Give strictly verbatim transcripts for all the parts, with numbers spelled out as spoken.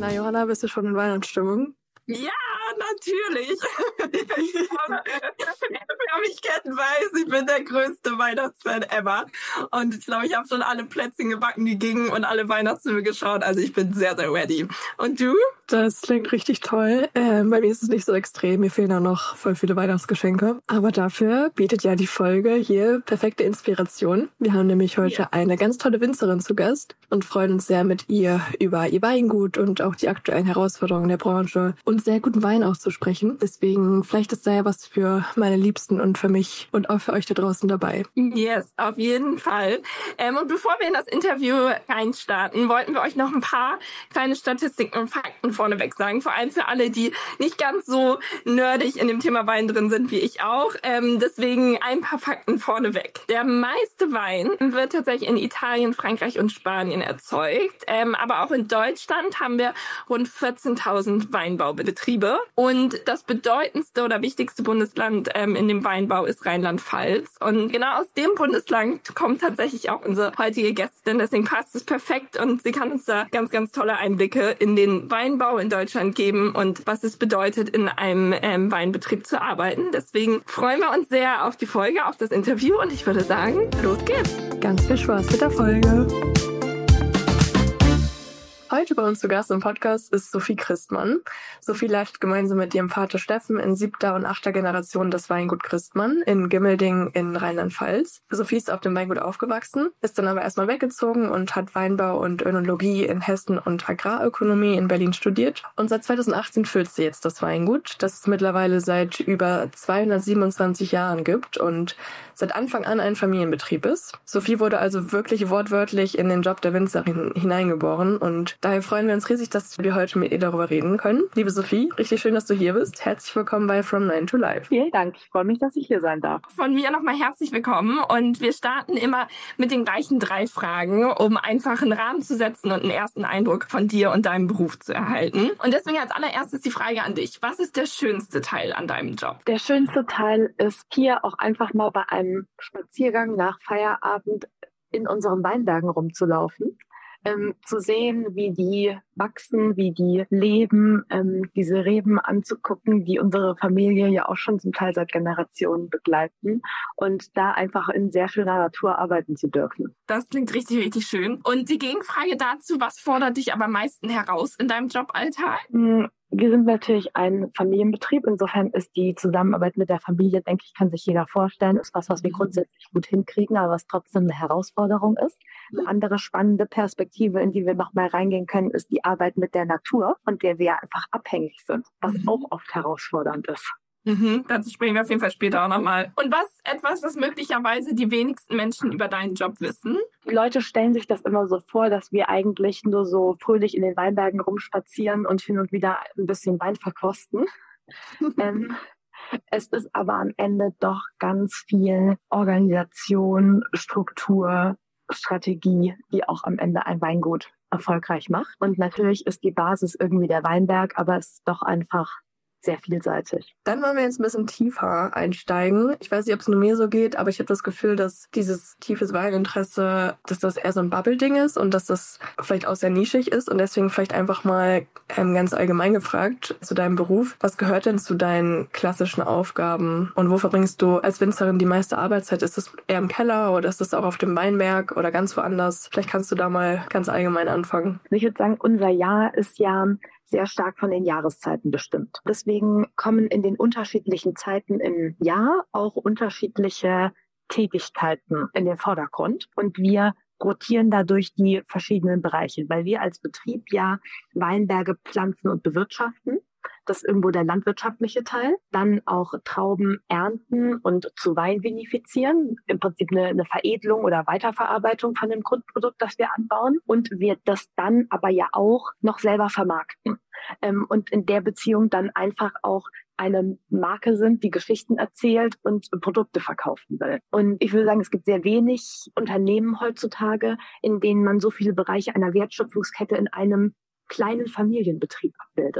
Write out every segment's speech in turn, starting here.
Na, Johanna, bist du schon in Weihnachtsstimmung? Ja, natürlich. Wer mich kennt, weiß, ich bin der größte Weihnachtsfan ever. Und ich glaube, ich habe schon alle Plätzchen gebacken, die gingen und alle Weihnachtsfilme geschaut. Also ich bin sehr, sehr ready. Und du? Das klingt richtig toll. Ähm, bei mir ist es nicht so extrem. Mir fehlen auch noch voll viele Weihnachtsgeschenke. Aber dafür bietet ja die Folge hier perfekte Inspiration. Wir haben nämlich heute Yes. eine ganz tolle Winzerin zu Gast und freuen uns sehr, mit ihr über ihr Weingut und auch die aktuellen Herausforderungen der Branche und sehr guten Wein auszusprechen. Deswegen, vielleicht ist da ja was für meine Liebsten und für mich und auch für euch da draußen dabei. Yes, auf jeden Fall. Ähm, und bevor wir in das Interview reinstarten, wollten wir euch noch ein paar kleine Statistiken und Fakten vorneweg sagen. Vor allem für alle, die nicht ganz so nerdig in dem Thema Wein drin sind wie ich auch. Ähm, deswegen ein paar Fakten vorneweg. Der meiste Wein wird tatsächlich in Italien, Frankreich und Spanien erzeugt. Ähm, aber auch in Deutschland haben wir rund vierzehntausend Weinbaubetriebe. Und das bedeutendste oder wichtigste Bundesland ähm, in dem Weinbau ist Rheinland-Pfalz. Und genau aus dem Bundesland kommt tatsächlich auch unsere heutige Gästin. Deswegen passt es perfekt und sie kann uns da ganz, ganz tolle Einblicke in den Weinbau in Deutschland geben und was es bedeutet, in einem ähm, Weinbetrieb zu arbeiten. Deswegen freuen wir uns sehr auf die Folge, auf das Interview und ich würde sagen, los geht's. Ganz viel Spaß mit der Folge. Heute bei uns zu Gast im Podcast ist Sophie Christmann. Sophie leitet gemeinsam mit ihrem Vater Steffen in siebter und achter Generation das Weingut Christmann in Gimmelding in Rheinland-Pfalz. Sophie ist auf dem Weingut aufgewachsen, ist dann aber erstmal weggezogen und hat Weinbau und Önologie in Hessen und Agrarökonomie in Berlin studiert. Und seit zweitausendachtzehn führt sie jetzt das Weingut, das es mittlerweile seit über zweihundertsiebenundzwanzig Jahren gibt und seit Anfang an ein Familienbetrieb ist. Sophie wurde also wirklich wortwörtlich in den Job der Winzerin hineingeboren und daher freuen wir uns riesig, dass wir heute mit ihr darüber reden können. Liebe Sophie, richtig schön, dass du hier bist. Herzlich willkommen bei From Nine to Life. Vielen Dank, ich freue mich, dass ich hier sein darf. Von mir nochmal herzlich willkommen und wir starten immer mit den gleichen drei Fragen, um einfach einen Rahmen zu setzen und einen ersten Eindruck von dir und deinem Beruf zu erhalten. Und deswegen als allererstes die Frage an dich. Was ist der schönste Teil an deinem Job? Der schönste Teil ist hier auch einfach mal bei einem Spaziergang nach Feierabend in unseren Weinbergen rumzulaufen. Ähm, zu sehen, wie die wachsen, wie die leben, ähm, diese Reben anzugucken, die unsere Familie ja auch schon zum Teil seit Generationen begleiten und da einfach in sehr schöner Natur arbeiten zu dürfen. Das klingt richtig, richtig schön. Und die Gegenfrage dazu, was fordert dich aber am meisten heraus in deinem Joballtag? Wir sind natürlich ein Familienbetrieb. Insofern ist die Zusammenarbeit mit der Familie, denke ich, kann sich jeder vorstellen, ist was, was wir grundsätzlich gut hinkriegen, aber was trotzdem eine Herausforderung ist. Eine andere spannende Perspektive, in die wir noch mal reingehen können, ist die Arbeit mit der Natur, von der wir einfach abhängig sind, was Mhm. auch oft herausfordernd ist. Mhm, dazu sprechen wir auf jeden Fall später auch nochmal. Und was etwas, was möglicherweise die wenigsten Menschen über deinen Job wissen? Die Leute stellen sich das immer so vor, dass wir eigentlich nur so fröhlich in den Weinbergen rumspazieren und hin und wieder ein bisschen Wein verkosten. ähm, es ist aber am Ende doch ganz viel Organisation, Struktur, Strategie, die auch am Ende ein Weingut erfolgreich macht. Und natürlich ist die Basis irgendwie der Weinberg, aber es ist doch einfach sehr vielseitig. Dann wollen wir jetzt ein bisschen tiefer einsteigen. Ich weiß nicht, ob es nur mir so geht, aber ich habe das Gefühl, dass dieses tiefes Weininteresse, dass das eher so ein Bubble-Ding ist und dass das vielleicht auch sehr nischig ist und deswegen vielleicht einfach mal ähm, ganz allgemein gefragt zu deinem Beruf. Was gehört denn zu deinen klassischen Aufgaben und wo verbringst du als Winzerin die meiste Arbeitszeit? Ist das eher im Keller oder ist das auch auf dem Weinberg oder ganz woanders? Vielleicht kannst du da mal ganz allgemein anfangen. Ich würde sagen, unser Jahr ist ja sehr stark von den Jahreszeiten bestimmt. Deswegen kommen in den unterschiedlichen Zeiten im Jahr auch unterschiedliche Tätigkeiten in den Vordergrund und wir rotieren dadurch die verschiedenen Bereiche, weil wir als Betrieb ja Weinberge pflanzen und bewirtschaften. Das ist irgendwo der landwirtschaftliche Teil. Dann auch Trauben ernten und zu Wein vinifizieren. Im Prinzip eine, eine Veredelung oder Weiterverarbeitung von dem Grundprodukt, das wir anbauen. Und wir das dann aber ja auch noch selber vermarkten. Ähm, und in der Beziehung dann einfach auch eine Marke sind, die Geschichten erzählt und Produkte verkaufen will. Und ich würde sagen, es gibt sehr wenig Unternehmen heutzutage, in denen man so viele Bereiche einer Wertschöpfungskette in einem kleinen Familienbetrieb abbildet.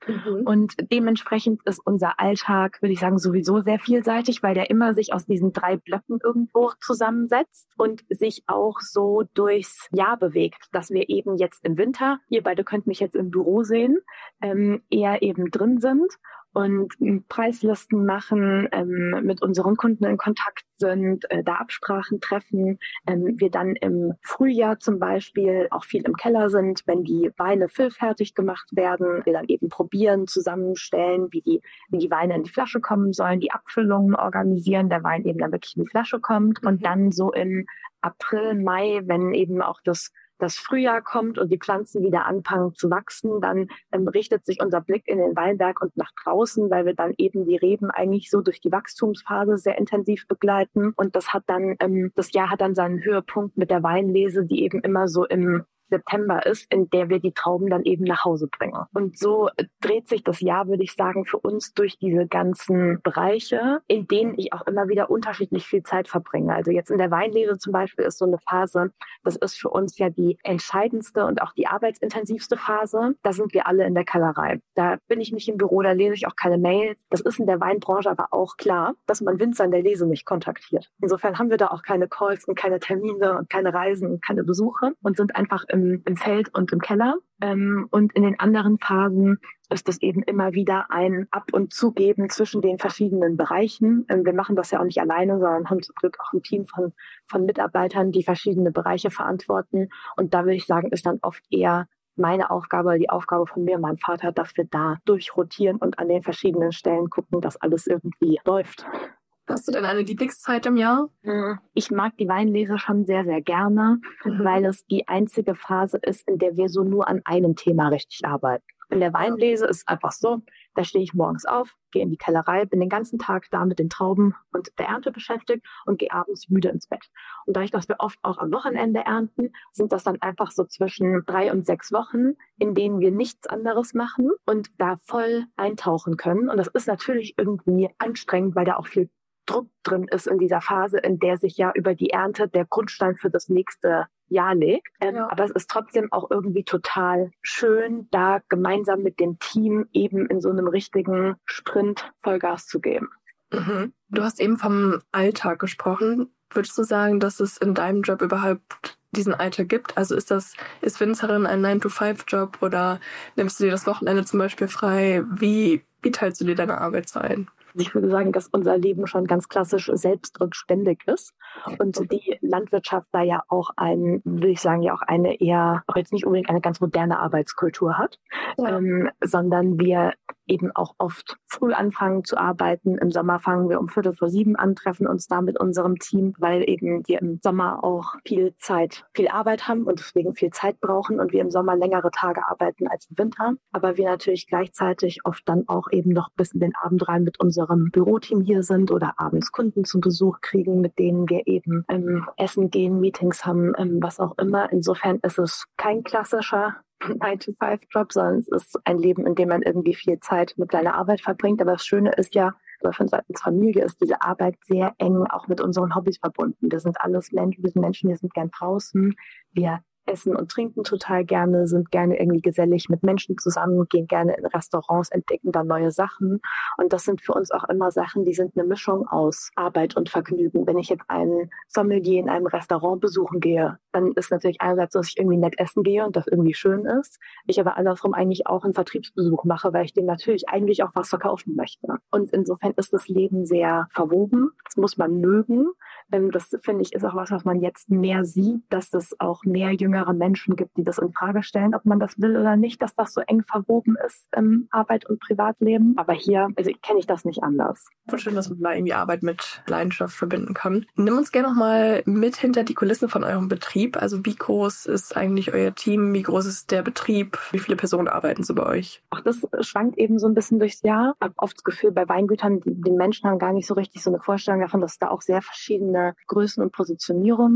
Mhm. Und dementsprechend ist unser Alltag, würde ich sagen, sowieso sehr vielseitig, weil der immer sich aus diesen drei Blöcken irgendwo zusammensetzt und sich auch so durchs Jahr bewegt, dass wir eben jetzt im Winter, ihr beide könnt mich jetzt im Büro sehen, ähm, eher eben drin sind und Preislisten machen, ähm, mit unseren Kunden in Kontakt sind, äh, da Absprachen treffen. Ähm, wir dann im Frühjahr zum Beispiel auch viel im Keller sind, wenn die Weine füllfertig gemacht werden, wir dann eben probieren, zusammenstellen, wie die, wie die Weine in die Flasche kommen sollen, die Abfüllungen organisieren, der Wein eben dann wirklich in die Flasche kommt. Und dann so im April, Mai, wenn eben auch das das Frühjahr kommt und die Pflanzen wieder anfangen zu wachsen, dann ähm, richtet sich unser Blick in den Weinberg und nach draußen, weil wir dann eben die Reben eigentlich so durch die Wachstumsphase sehr intensiv begleiten. Und das hat dann, ähm, das Jahr hat dann seinen Höhepunkt mit der Weinlese, die eben immer so im September ist, in der wir die Trauben dann eben nach Hause bringen. Und so dreht sich das Jahr, würde ich sagen, für uns durch diese ganzen Bereiche, in denen ich auch immer wieder unterschiedlich viel Zeit verbringe. Also jetzt in der Weinlese zum Beispiel ist so eine Phase, das ist für uns ja die entscheidendste und auch die arbeitsintensivste Phase. Da sind wir alle in der Kellerei. Da bin ich nicht im Büro, da lese ich auch keine Mails. Das ist in der Weinbranche aber auch klar, dass man Winzer in der Lese nicht kontaktiert. Insofern haben wir da auch keine Calls und keine Termine und keine Reisen und keine Besuche und sind einfach im Im, im Feld und im Keller. Ähm, und in den anderen Phasen ist es eben immer wieder ein Ab- und Zugeben zwischen den verschiedenen Bereichen. Ähm, wir machen das ja auch nicht alleine, sondern haben zum Glück auch ein Team von, von Mitarbeitern, die verschiedene Bereiche verantworten. Und da würde ich sagen, ist dann oft eher meine Aufgabe, die Aufgabe von mir und meinem Vater, dass wir da durchrotieren und an den verschiedenen Stellen gucken, dass alles irgendwie läuft. Hast du denn eine Lieblingszeit im Jahr? Ich mag die Weinlese schon sehr, sehr gerne, mhm. weil es die einzige Phase ist, in der wir so nur an einem Thema richtig arbeiten. In der Weinlese ist einfach so, da stehe ich morgens auf, gehe in die Kellerei, bin den ganzen Tag da mit den Trauben und der Ernte beschäftigt und gehe abends müde ins Bett. Und dadurch, dass wir oft auch am Wochenende ernten, sind das dann einfach so zwischen drei und sechs Wochen, in denen wir nichts anderes machen und da voll eintauchen können. Und das ist natürlich irgendwie anstrengend, weil da auch viel Druck drin ist in dieser Phase, in der sich ja über die Ernte der Grundstein für das nächste Jahr legt. Ähm, ja. Aber es ist trotzdem auch irgendwie total schön, da gemeinsam mit dem Team eben in so einem richtigen Sprint Vollgas zu geben. Mhm. Du hast eben vom Alltag gesprochen. Würdest du sagen, dass es in deinem Job überhaupt diesen Alltag gibt? Also ist das, ist Winzerin ein nine to five Job oder nimmst du dir das Wochenende zum Beispiel frei? Wie, wie teilst du dir deine Arbeit so ein? Ich würde sagen, dass unser Leben schon ganz klassisch selbstrückständig ist und die Landwirtschaft da ja auch ein, würde ich sagen, ja auch eine eher, auch jetzt nicht unbedingt eine ganz moderne Arbeitskultur hat, ja. ähm, sondern wir eben auch oft früh anfangen zu arbeiten. Im Sommer fangen wir um Viertel vor sieben an, treffen uns da mit unserem Team, weil eben wir im Sommer auch viel Zeit, viel Arbeit haben und deswegen viel Zeit brauchen und wir im Sommer längere Tage arbeiten als im Winter. Aber wir natürlich gleichzeitig oft dann auch eben noch bis in den Abend rein mit unserem Büroteam hier sind oder abends Kunden zum Besuch kriegen, mit denen wir eben ähm, essen gehen, Meetings haben, ähm, was auch immer. Insofern ist es kein klassischer nine to five Job, sondern es ist ein Leben, in dem man irgendwie viel Zeit mit seiner Arbeit verbringt. Aber das Schöne ist ja, oder von seitens Familie ist diese Arbeit sehr eng auch mit unseren Hobbys verbunden. Wir sind alles Menschen, wir sind Menschen, wir sind gern draußen. Wir essen und trinken total gerne, sind gerne irgendwie gesellig mit Menschen zusammen, gehen gerne in Restaurants, entdecken da neue Sachen. Und das sind für uns auch immer Sachen, die sind eine Mischung aus Arbeit und Vergnügen. Wenn ich jetzt einen Sommelier in einem Restaurant besuchen gehe, dann ist natürlich einerseits so, dass ich irgendwie nett essen gehe und das irgendwie schön ist. Ich aber andersrum eigentlich auch einen Vertriebsbesuch mache, weil ich dem natürlich eigentlich auch was verkaufen möchte. Und insofern ist das Leben sehr verwoben. Das muss man mögen. Das, finde ich, ist auch was, was man jetzt mehr sieht, dass es auch mehr jüngere Menschen gibt, die das in Frage stellen, ob man das will oder nicht, dass das so eng verwoben ist im Arbeit- und Privatleben. Aber hier, also kenne ich das nicht anders. Voll schön, dass man da irgendwie Arbeit mit Leidenschaft verbinden kann. Nimm uns gerne noch mal mit hinter die Kulissen von eurem Betrieb. Also wie groß ist eigentlich euer Team? Wie groß ist der Betrieb? Wie viele Personen arbeiten so bei euch? Auch das schwankt eben so ein bisschen durchs Jahr. Ich habe oft das Gefühl, bei Weingütern, die, die Menschen haben gar nicht so richtig so eine Vorstellung davon, dass es da auch sehr verschiedene Größen und Positionierungen gibt.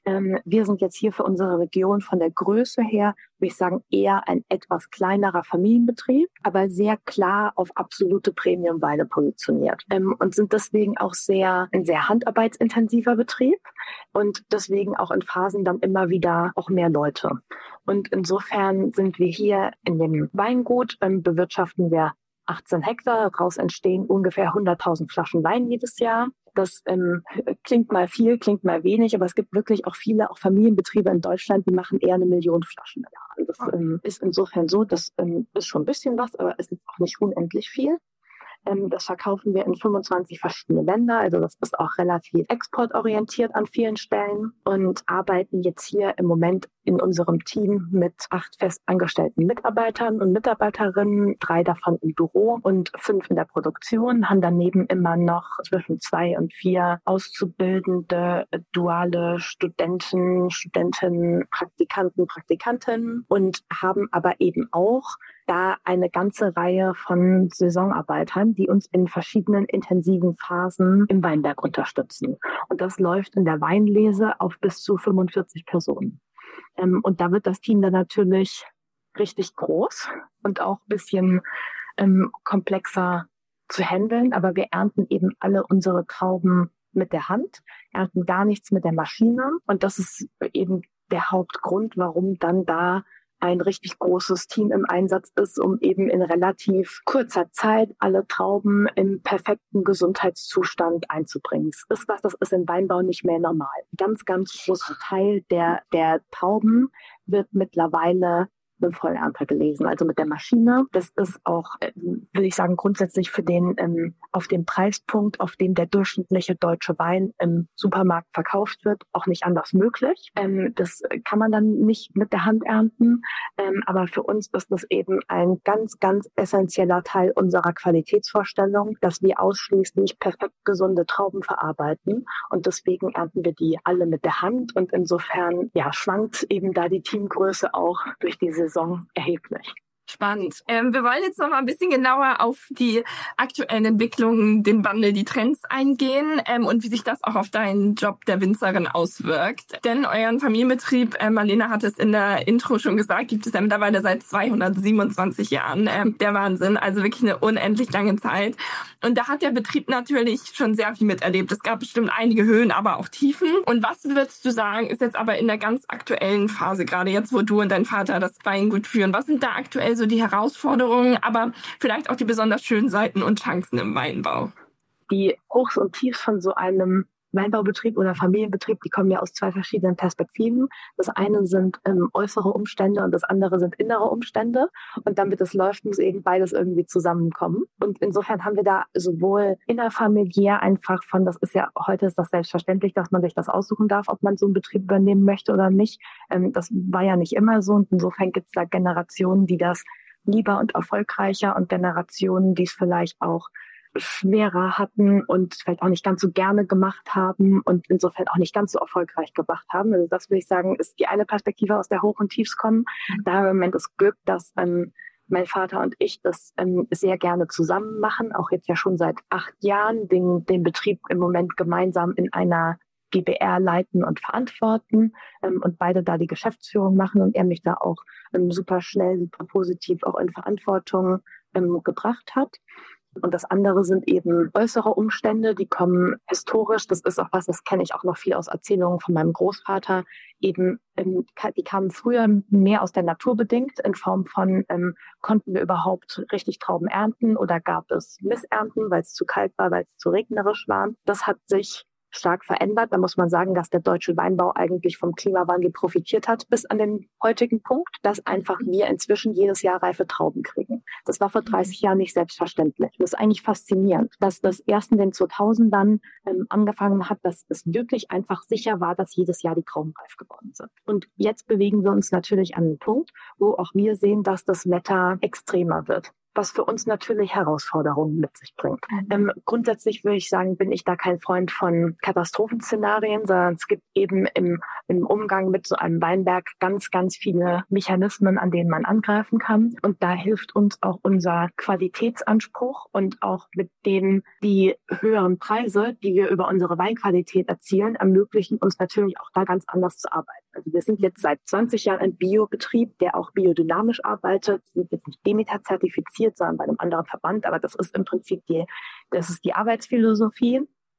Ähm, wir sind jetzt hier für unsere Region von der Größe her, würde ich sagen, eher ein etwas kleinerer Familienbetrieb, aber sehr klar auf absolute Premium-Weine positioniert ähm, und sind deswegen auch sehr ein sehr handarbeitsintensiver Betrieb und deswegen auch in Phasen dann immer wieder auch mehr Leute. Und insofern sind wir hier in dem Weingut, ähm, bewirtschaften wir achtzehn Hektar, daraus entstehen ungefähr hunderttausend Flaschen Wein jedes Jahr. Das ähm, klingt mal viel, klingt mal wenig, aber es gibt wirklich auch viele, auch Familienbetriebe in Deutschland, die machen eher eine Million Flaschen im Jahr. Das ähm, ist insofern so, das ähm, ist schon ein bisschen was, aber es ist auch nicht unendlich viel. Ähm, das verkaufen wir in fünfundzwanzig verschiedene Länder, also das ist auch relativ exportorientiert an vielen Stellen und arbeiten jetzt hier im Moment in unserem Team mit acht festangestellten Mitarbeitern und Mitarbeiterinnen, drei davon im Büro und fünf in der Produktion, haben daneben immer noch zwischen zwei und vier auszubildende, duale Studenten, Studentinnen, Praktikanten, Praktikantinnen und haben aber eben auch da eine ganze Reihe von Saisonarbeitern, die uns in verschiedenen intensiven Phasen im Weinberg unterstützen. Und das läuft in der Weinlese auf bis zu fünfundvierzig Personen. Ähm, und da wird das Team dann natürlich richtig groß und auch ein bisschen ähm, komplexer zu handeln. Aber wir ernten eben alle unsere Trauben mit der Hand, ernten gar nichts mit der Maschine. Und das ist eben der Hauptgrund, warum dann da ein richtig großes Team im Einsatz ist, um eben in relativ kurzer Zeit alle Trauben im perfekten Gesundheitszustand einzubringen. Das ist was, das ist im Weinbau nicht mehr normal. Ein ganz, ganz großer Teil der, der Trauben wird mittlerweile mit dem Vollernter gelesen, also mit der Maschine. Das ist auch, würde ich sagen, grundsätzlich für den ähm, auf dem Preispunkt, auf dem der durchschnittliche deutsche Wein im Supermarkt verkauft wird, auch nicht anders möglich. Ähm, das kann man dann nicht mit der Hand ernten, ähm, aber für uns ist das eben ein ganz, ganz essentieller Teil unserer Qualitätsvorstellung, dass wir ausschließlich perfekt gesunde Trauben verarbeiten und deswegen ernten wir die alle mit der Hand und insofern ja schwankt eben da die Teamgröße auch durch die Saison erheblich. Spannend. Ähm, wir wollen jetzt noch mal ein bisschen genauer auf die aktuellen Entwicklungen, den Wandel, die Trends eingehen ähm, und wie sich das auch auf deinen Job der Winzerin auswirkt. Denn euren Familienbetrieb, äh, Marlene hat es in der Intro schon gesagt, gibt es ja mittlerweile seit zweihundertsiebenundzwanzig Jahren. Ähm, der Wahnsinn, also wirklich eine unendlich lange Zeit. Und da hat der Betrieb natürlich schon sehr viel miterlebt. Es gab bestimmt einige Höhen, aber auch Tiefen. Und was würdest du sagen, ist jetzt aber in der ganz aktuellen Phase, gerade jetzt, wo du und dein Vater das Weingut führen, was sind da aktuell so die Herausforderungen, aber vielleicht auch die besonders schönen Seiten und Chancen im Weinbau? Die Hochs und Tiefs von so einem Weinbaubetrieb oder Familienbetrieb, die kommen ja aus zwei verschiedenen Perspektiven. Das eine sind ähm, äußere Umstände und das andere sind innere Umstände. Und damit es läuft, muss eben beides irgendwie zusammenkommen. Und insofern haben wir da sowohl innerfamiliär einfach von, das ist ja, heute ist das selbstverständlich, dass man sich das aussuchen darf, ob man so einen Betrieb übernehmen möchte oder nicht. Ähm, das war ja nicht immer so. Und insofern gibt es da Generationen, die das lieber und erfolgreicher und Generationen, die es vielleicht auch schwerer hatten und vielleicht auch nicht ganz so gerne gemacht haben und insofern auch nicht ganz so erfolgreich gemacht haben. Also das würde ich sagen, ist die eine Perspektive, aus der Hoch und Tiefs kommen. Da haben wir im Moment das Glück, dass ähm, mein Vater und ich das ähm, sehr gerne zusammen machen, auch jetzt ja schon seit acht Jahren, den, den Betrieb im Moment gemeinsam in einer G b R leiten und verantworten ähm, und beide da die Geschäftsführung machen und er mich da auch ähm, super schnell, super positiv auch in Verantwortung ähm, gebracht hat. Und das andere sind eben äußere Umstände, die kommen historisch. Das ist auch was, das kenne ich auch noch viel aus Erzählungen von meinem Großvater. Eben, ähm, die kamen früher mehr aus der Natur bedingt, in Form von, ähm, konnten wir überhaupt richtig Trauben ernten oder gab es Missernten, weil es zu kalt war, weil es zu regnerisch war. Das hat sich stark verändert. Da muss man sagen, dass der deutsche Weinbau eigentlich vom Klimawandel profitiert hat bis an den heutigen Punkt, dass einfach wir inzwischen jedes Jahr reife Trauben kriegen. Das war vor dreißig Jahren nicht selbstverständlich. Das ist eigentlich faszinierend, dass das erst in den zweitausendern ähm, angefangen hat, dass es wirklich einfach sicher war, dass jedes Jahr die Trauben reif geworden sind. Und jetzt bewegen wir uns natürlich an einen Punkt, wo auch wir sehen, dass das Wetter extremer wird. was für uns natürlich Herausforderungen mit sich bringt. Mhm. Ähm, grundsätzlich würde ich sagen, bin ich da kein Freund von Katastrophenszenarien, sondern es gibt eben im, im Umgang mit so einem Weinberg ganz, ganz viele Mechanismen, an denen man angreifen kann. Und da hilft uns auch unser Qualitätsanspruch und auch mit denen die höheren Preise, die wir über unsere Weinqualität erzielen, ermöglichen uns natürlich auch da ganz anders zu arbeiten. Also wir sind jetzt seit zwanzig Jahren ein Biobetrieb, der auch biodynamisch arbeitet. Wir sind jetzt nicht Demeter zertifiziert, sondern bei einem anderen Verband, aber das ist im Prinzip die, das ist die Arbeitsphilosophie.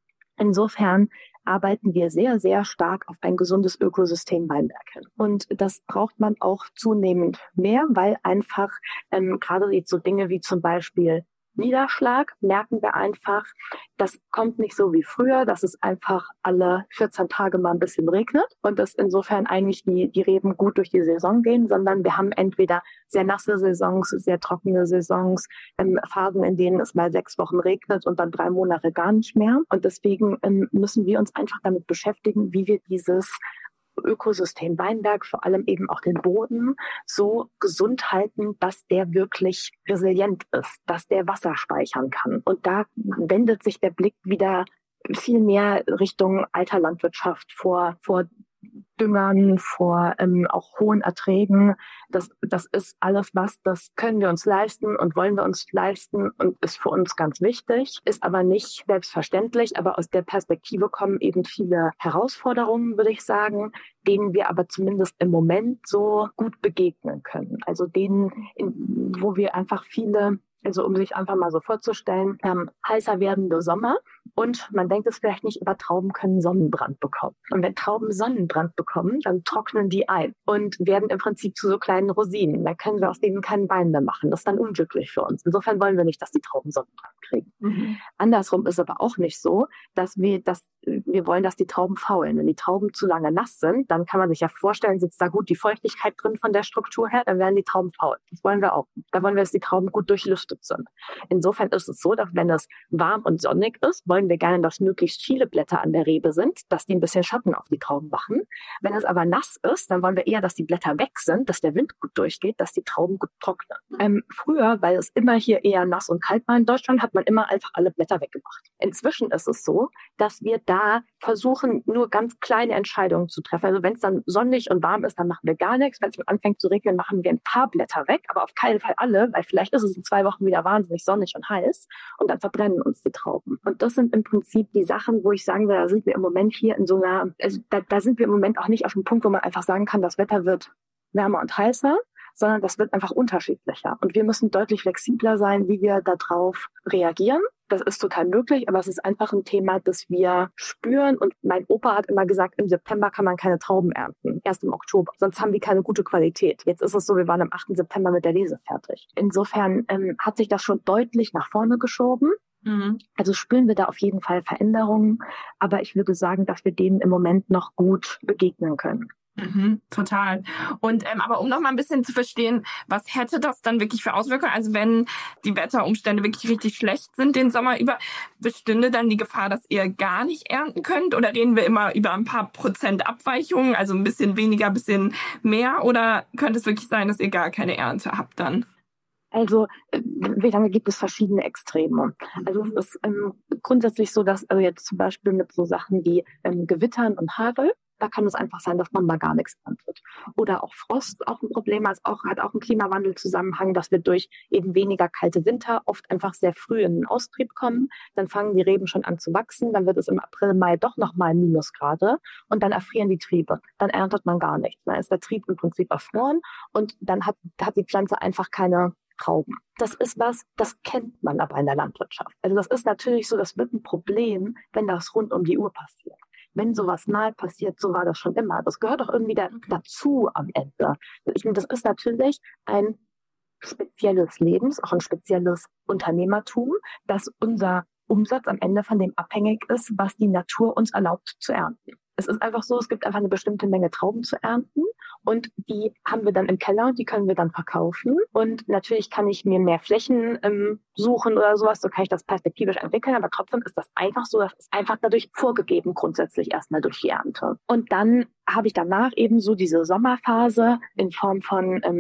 Insofern arbeiten wir sehr, sehr stark auf ein gesundes Ökosystem Weinberg hin. Und das braucht man auch zunehmend mehr, weil einfach ähm, gerade jetzt so Dinge wie zum Beispiel Niederschlag, merken wir einfach, das kommt nicht so wie früher, dass es einfach alle vierzehn Tage mal ein bisschen regnet und dass insofern eigentlich die, die Reben gut durch die Saison gehen, sondern wir haben entweder sehr nasse Saisons, sehr trockene Saisons, ähm, Phasen, in denen es mal sechs Wochen regnet und dann drei Monate gar nicht mehr. Und deswegen ähm, müssen wir uns einfach damit beschäftigen, wie wir dieses Ökosystem Weinberg, vor allem eben auch den Boden, so gesund halten, dass der wirklich resilient ist, dass der Wasser speichern kann. Und da wendet sich der Blick wieder viel mehr Richtung alter Landwirtschaft vor, vor Düngern, vor ähm, auch hohen Erträgen. Das, das ist alles was, das können wir uns leisten und wollen wir uns leisten und ist für uns ganz wichtig, ist aber nicht selbstverständlich. Aber aus der Perspektive kommen eben viele Herausforderungen, würde ich sagen, denen wir aber zumindest im Moment so gut begegnen können. Also denen, in, wo wir einfach viele, also um sich einfach mal so vorzustellen, ähm, heißer werdende Sommer und man denkt es vielleicht nicht, aber Trauben können Sonnenbrand bekommen. Und wenn Trauben Sonnenbrand bekommen, dann trocknen die ein und werden im Prinzip zu so kleinen Rosinen. Da können wir aus denen keinen Wein mehr machen. Das ist dann unglücklich für uns. Insofern wollen wir nicht, dass die Trauben Sonnenbrand kriegen. Mhm. Andersrum ist aber auch nicht so, dass wir, dass wir wollen, dass die Trauben faulen. Wenn die Trauben zu lange nass sind, dann kann man sich ja vorstellen, sitzt da gut die Feuchtigkeit drin von der Struktur her, dann werden die Trauben faul. Das wollen wir auch. Da wollen wir, dass die Trauben gut durchlüftet sind. Insofern ist es so, dass wenn es warm und sonnig ist, wollen wir gerne, dass möglichst viele Blätter an der Rebe sind, dass die ein bisschen Schatten auf die Trauben machen. Wenn es aber nass ist, dann wollen wir eher, dass die Blätter weg sind, dass der Wind gut durchgeht, dass die Trauben gut trocknen. Ähm, früher, weil es immer hier eher nass und kalt war in Deutschland, hat man immer einfach alle Blätter weggemacht. Inzwischen ist es so, dass wir da versuchen, nur ganz kleine Entscheidungen zu treffen. Also wenn es dann sonnig und warm ist, dann machen wir gar nichts. Wenn es anfängt zu regnen, machen wir ein paar Blätter weg, aber auf keinen Fall alle, weil vielleicht ist es in zwei Wochen wieder wahnsinnig sonnig und heiß und dann verbrennen uns die Trauben. Und das sind im Prinzip die Sachen, wo ich sagen will, da sind wir im Moment hier in so einer, also da, da sind wir im Moment auch nicht auf dem Punkt, wo man einfach sagen kann, das Wetter wird wärmer und heißer, sondern das wird einfach unterschiedlicher. Und wir müssen deutlich flexibler sein, wie wir darauf reagieren. Das ist total möglich, aber es ist einfach ein Thema, das wir spüren. Und mein Opa hat immer gesagt, im September kann man keine Trauben ernten, erst im Oktober. Sonst haben die keine gute Qualität. Jetzt ist es so, wir waren am achten September mit der Lese fertig. Insofern ähm, hat sich das schon deutlich nach vorne geschoben. Mhm. Also spüren wir da auf jeden Fall Veränderungen. Aber ich würde sagen, dass wir denen im Moment noch gut begegnen können. Mhm, total. Und ähm, aber um noch mal ein bisschen zu verstehen, was hätte das dann wirklich für Auswirkungen? Also wenn die Wetterumstände wirklich richtig schlecht sind den Sommer über, bestünde dann die Gefahr, dass ihr gar nicht ernten könnt? Oder reden wir immer über ein paar Prozent Abweichungen, also ein bisschen weniger, ein bisschen mehr? Oder könnte es wirklich sein, dass ihr gar keine Ernte habt dann? Also, wie lange gibt es verschiedene Extreme? Also es ist ähm, grundsätzlich so, dass also jetzt zum Beispiel mit so Sachen wie ähm, Gewittern und Hagel, da kann es einfach sein, dass man mal gar nichts erntet. Oder auch Frost, auch ein Problem, also auch, hat auch einen Klimawandelzusammenhang, dass wir durch eben weniger kalte Winter oft einfach sehr früh in den Austrieb kommen. Dann fangen die Reben schon an zu wachsen, dann wird es im April, Mai doch nochmal Minusgrade und dann erfrieren die Triebe. Dann erntet man gar nichts. Dann ist der Trieb im Prinzip erfroren und dann hat, hat die Pflanze einfach keine Trauben. Das ist was, das kennt man aber in der Landwirtschaft. Also das ist natürlich so, das wird ein Problem, wenn das rund um die Uhr passiert. Wenn sowas mal passiert, so war das schon immer. Das gehört auch irgendwie da, dazu am Ende. Ich meine, das ist natürlich ein spezielles Lebens, auch ein spezielles Unternehmertum, dass unser Umsatz am Ende von dem abhängig ist, was die Natur uns erlaubt zu ernten. Es ist einfach so, es gibt einfach eine bestimmte Menge Trauben zu ernten und die haben wir dann im Keller und die können wir dann verkaufen. Und natürlich kann ich mir mehr Flächen ähm, suchen oder sowas, so kann ich das perspektivisch entwickeln, aber trotzdem ist das einfach so, das ist einfach dadurch vorgegeben, grundsätzlich erstmal durch die Ernte. Und dann habe ich danach eben so diese Sommerphase in Form von ähm,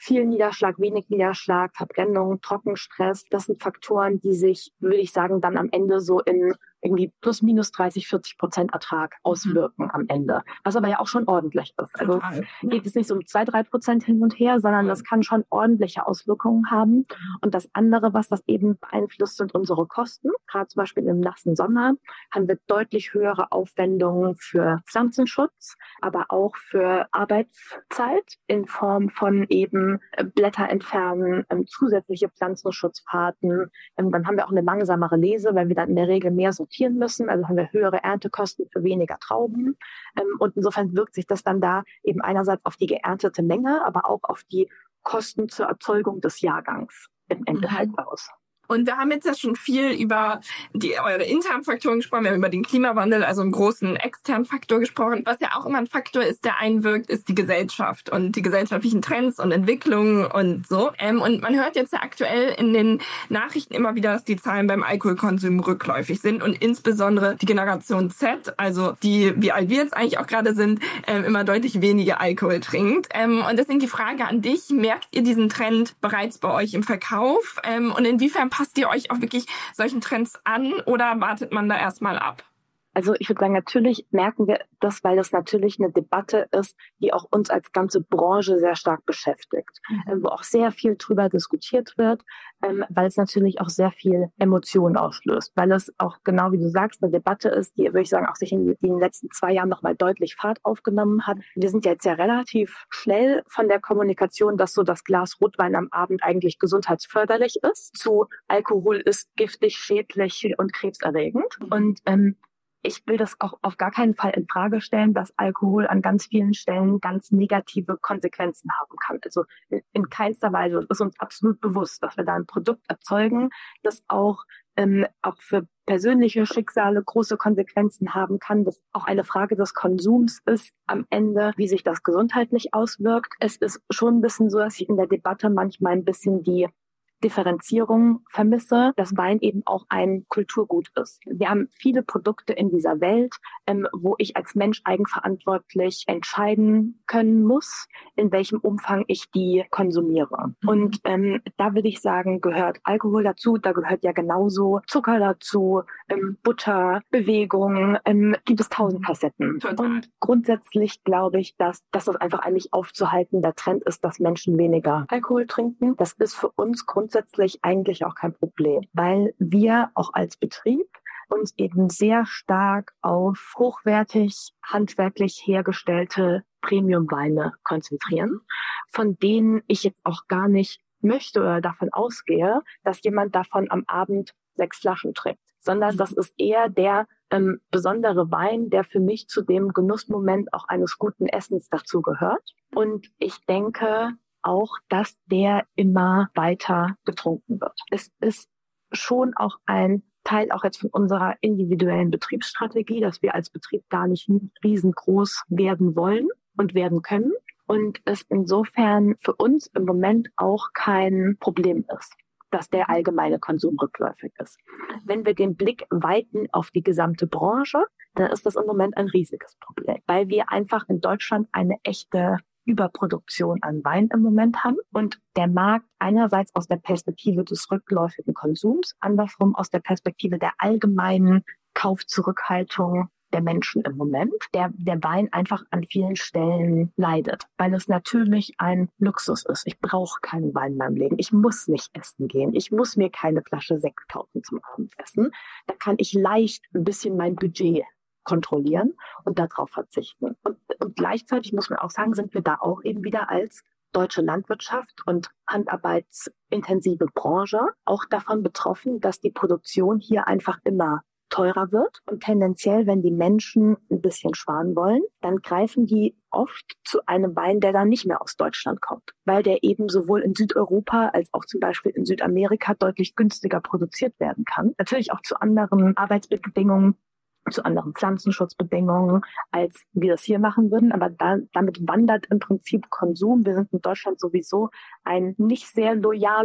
viel Niederschlag, wenig Niederschlag, Verbrennung, Trockenstress, das sind Faktoren, die sich, würde ich sagen, dann am Ende so in irgendwie plus minus dreißig, vierzig Prozent Ertrag auswirken mhm. am Ende. Was aber ja auch schon ordentlich ist. Also Total. Geht es nicht so um zwei, drei Prozent hin und her, sondern das kann schon ordentliche Auswirkungen haben. Und das andere, was das eben beeinflusst, sind unsere Kosten. Gerade zum Beispiel im nassen Sommer haben wir deutlich höhere Aufwendungen für Pflanzenschutz, aber auch für Arbeitszeit in Form von eben Blätter entfernen, zusätzliche Pflanzenschutzfahrten. Dann haben wir auch eine langsamere Lese, weil wir dann in der Regel mehr sortieren müssen, also haben wir höhere Erntekosten für weniger Trauben. Und insofern wirkt sich das dann da eben einerseits auf die geerntete Menge, aber auch auf die Kosten zur Erzeugung des Jahrgangs im Endeffekt mhm. aus. Und wir haben jetzt ja schon viel über die eure internen Faktoren gesprochen, wir haben über den Klimawandel, also einen großen externen Faktor gesprochen. Was ja auch immer ein Faktor ist, der einwirkt, ist die Gesellschaft und die gesellschaftlichen Trends und Entwicklungen und so. Ähm, und man hört jetzt ja aktuell in den Nachrichten immer wieder, dass die Zahlen beim Alkoholkonsum rückläufig sind und insbesondere die Generation Z, also die, wie alt wir jetzt eigentlich auch gerade sind, ähm, immer deutlich weniger Alkohol trinkt. Ähm, und deswegen die Frage an dich, merkt ihr diesen Trend bereits bei euch im Verkauf? Ähm, und inwiefern passt ihr euch auch wirklich solchen Trends an oder wartet man da erstmal ab? Also ich würde sagen, natürlich merken wir das, weil das natürlich eine Debatte ist, die auch uns als ganze Branche sehr stark beschäftigt, mhm. wo auch sehr viel drüber diskutiert wird, ähm, weil es natürlich auch sehr viel Emotionen auslöst, weil es auch genau wie du sagst, eine Debatte ist, die, würde ich sagen, auch sich in, in den letzten zwei Jahren nochmal deutlich Fahrt aufgenommen hat. Wir sind jetzt ja relativ schnell von der Kommunikation, dass so das Glas Rotwein am Abend eigentlich gesundheitsförderlich ist, zu Alkohol ist giftig, schädlich und krebserregend. Mhm. Und ähm, ich will das auch auf gar keinen Fall in Frage stellen, dass Alkohol an ganz vielen Stellen ganz negative Konsequenzen haben kann. Also in keinster Weise ist uns absolut bewusst, dass wir da ein Produkt erzeugen, das auch ähm, auch für persönliche Schicksale große Konsequenzen haben kann, das auch eine Frage des Konsums ist am Ende, wie sich das gesundheitlich auswirkt. Es ist schon ein bisschen so, dass ich in der Debatte manchmal ein bisschen die Differenzierung vermisse, dass Wein eben auch ein Kulturgut ist. Wir haben viele Produkte in dieser Welt, ähm, wo ich als Mensch eigenverantwortlich entscheiden können muss, in welchem Umfang ich die konsumiere. Mhm. Und ähm, da würde ich sagen, gehört Alkohol dazu, da gehört ja genauso Zucker dazu, ähm, Butter, Bewegung, ähm, gibt es tausend Facetten. Total. Und grundsätzlich glaube ich, dass, dass das einfach eigentlich aufzuhalten der Trend ist, dass Menschen weniger Alkohol trinken. Das ist für uns grundsätzlich Grundsätzlich eigentlich auch kein Problem, weil wir auch als Betrieb uns eben sehr stark auf hochwertig, handwerklich hergestellte Premium-Weine konzentrieren, von denen ich jetzt auch gar nicht möchte oder davon ausgehe, dass jemand davon am Abend sechs Flaschen trinkt, sondern das ist eher der ähm, besondere Wein, der für mich zu dem Genussmoment auch eines guten Essens dazu gehört. Und ich denke auch, dass der immer weiter getrunken wird. Es ist schon auch ein Teil auch jetzt von unserer individuellen Betriebsstrategie, dass wir als Betrieb gar nicht riesengroß werden wollen und werden können und es insofern für uns im Moment auch kein Problem ist, dass der allgemeine Konsum rückläufig ist. Wenn wir den Blick weiten auf die gesamte Branche, dann ist das im Moment ein riesiges Problem, weil wir einfach in Deutschland eine echte Überproduktion an Wein im Moment haben und der Markt einerseits aus der Perspektive des rückläufigen Konsums, andersrum aus der Perspektive der allgemeinen Kaufzurückhaltung der Menschen im Moment, der der Wein einfach an vielen Stellen leidet, weil es natürlich ein Luxus ist. Ich brauche keinen Wein in meinem Leben. Ich muss nicht essen gehen. Ich muss mir keine Flasche Sekt kaufen zum Abendessen. Da kann ich leicht ein bisschen mein Budget kontrollieren und darauf verzichten. Und, und gleichzeitig muss man auch sagen, sind wir da auch eben wieder als deutsche Landwirtschaft und handarbeitsintensive Branche auch davon betroffen, dass die Produktion hier einfach immer teurer wird. Und tendenziell, wenn die Menschen ein bisschen sparen wollen, dann greifen die oft zu einem Wein, der dann nicht mehr aus Deutschland kommt, weil der eben sowohl in Südeuropa als auch zum Beispiel in Südamerika deutlich günstiger produziert werden kann. Natürlich auch zu anderen Arbeitsbedingungen, zu anderen Pflanzenschutzbedingungen, als wir das hier machen würden. Aber da, damit wandert im Prinzip Konsum. Wir sind in Deutschland sowieso ein nicht sehr loyales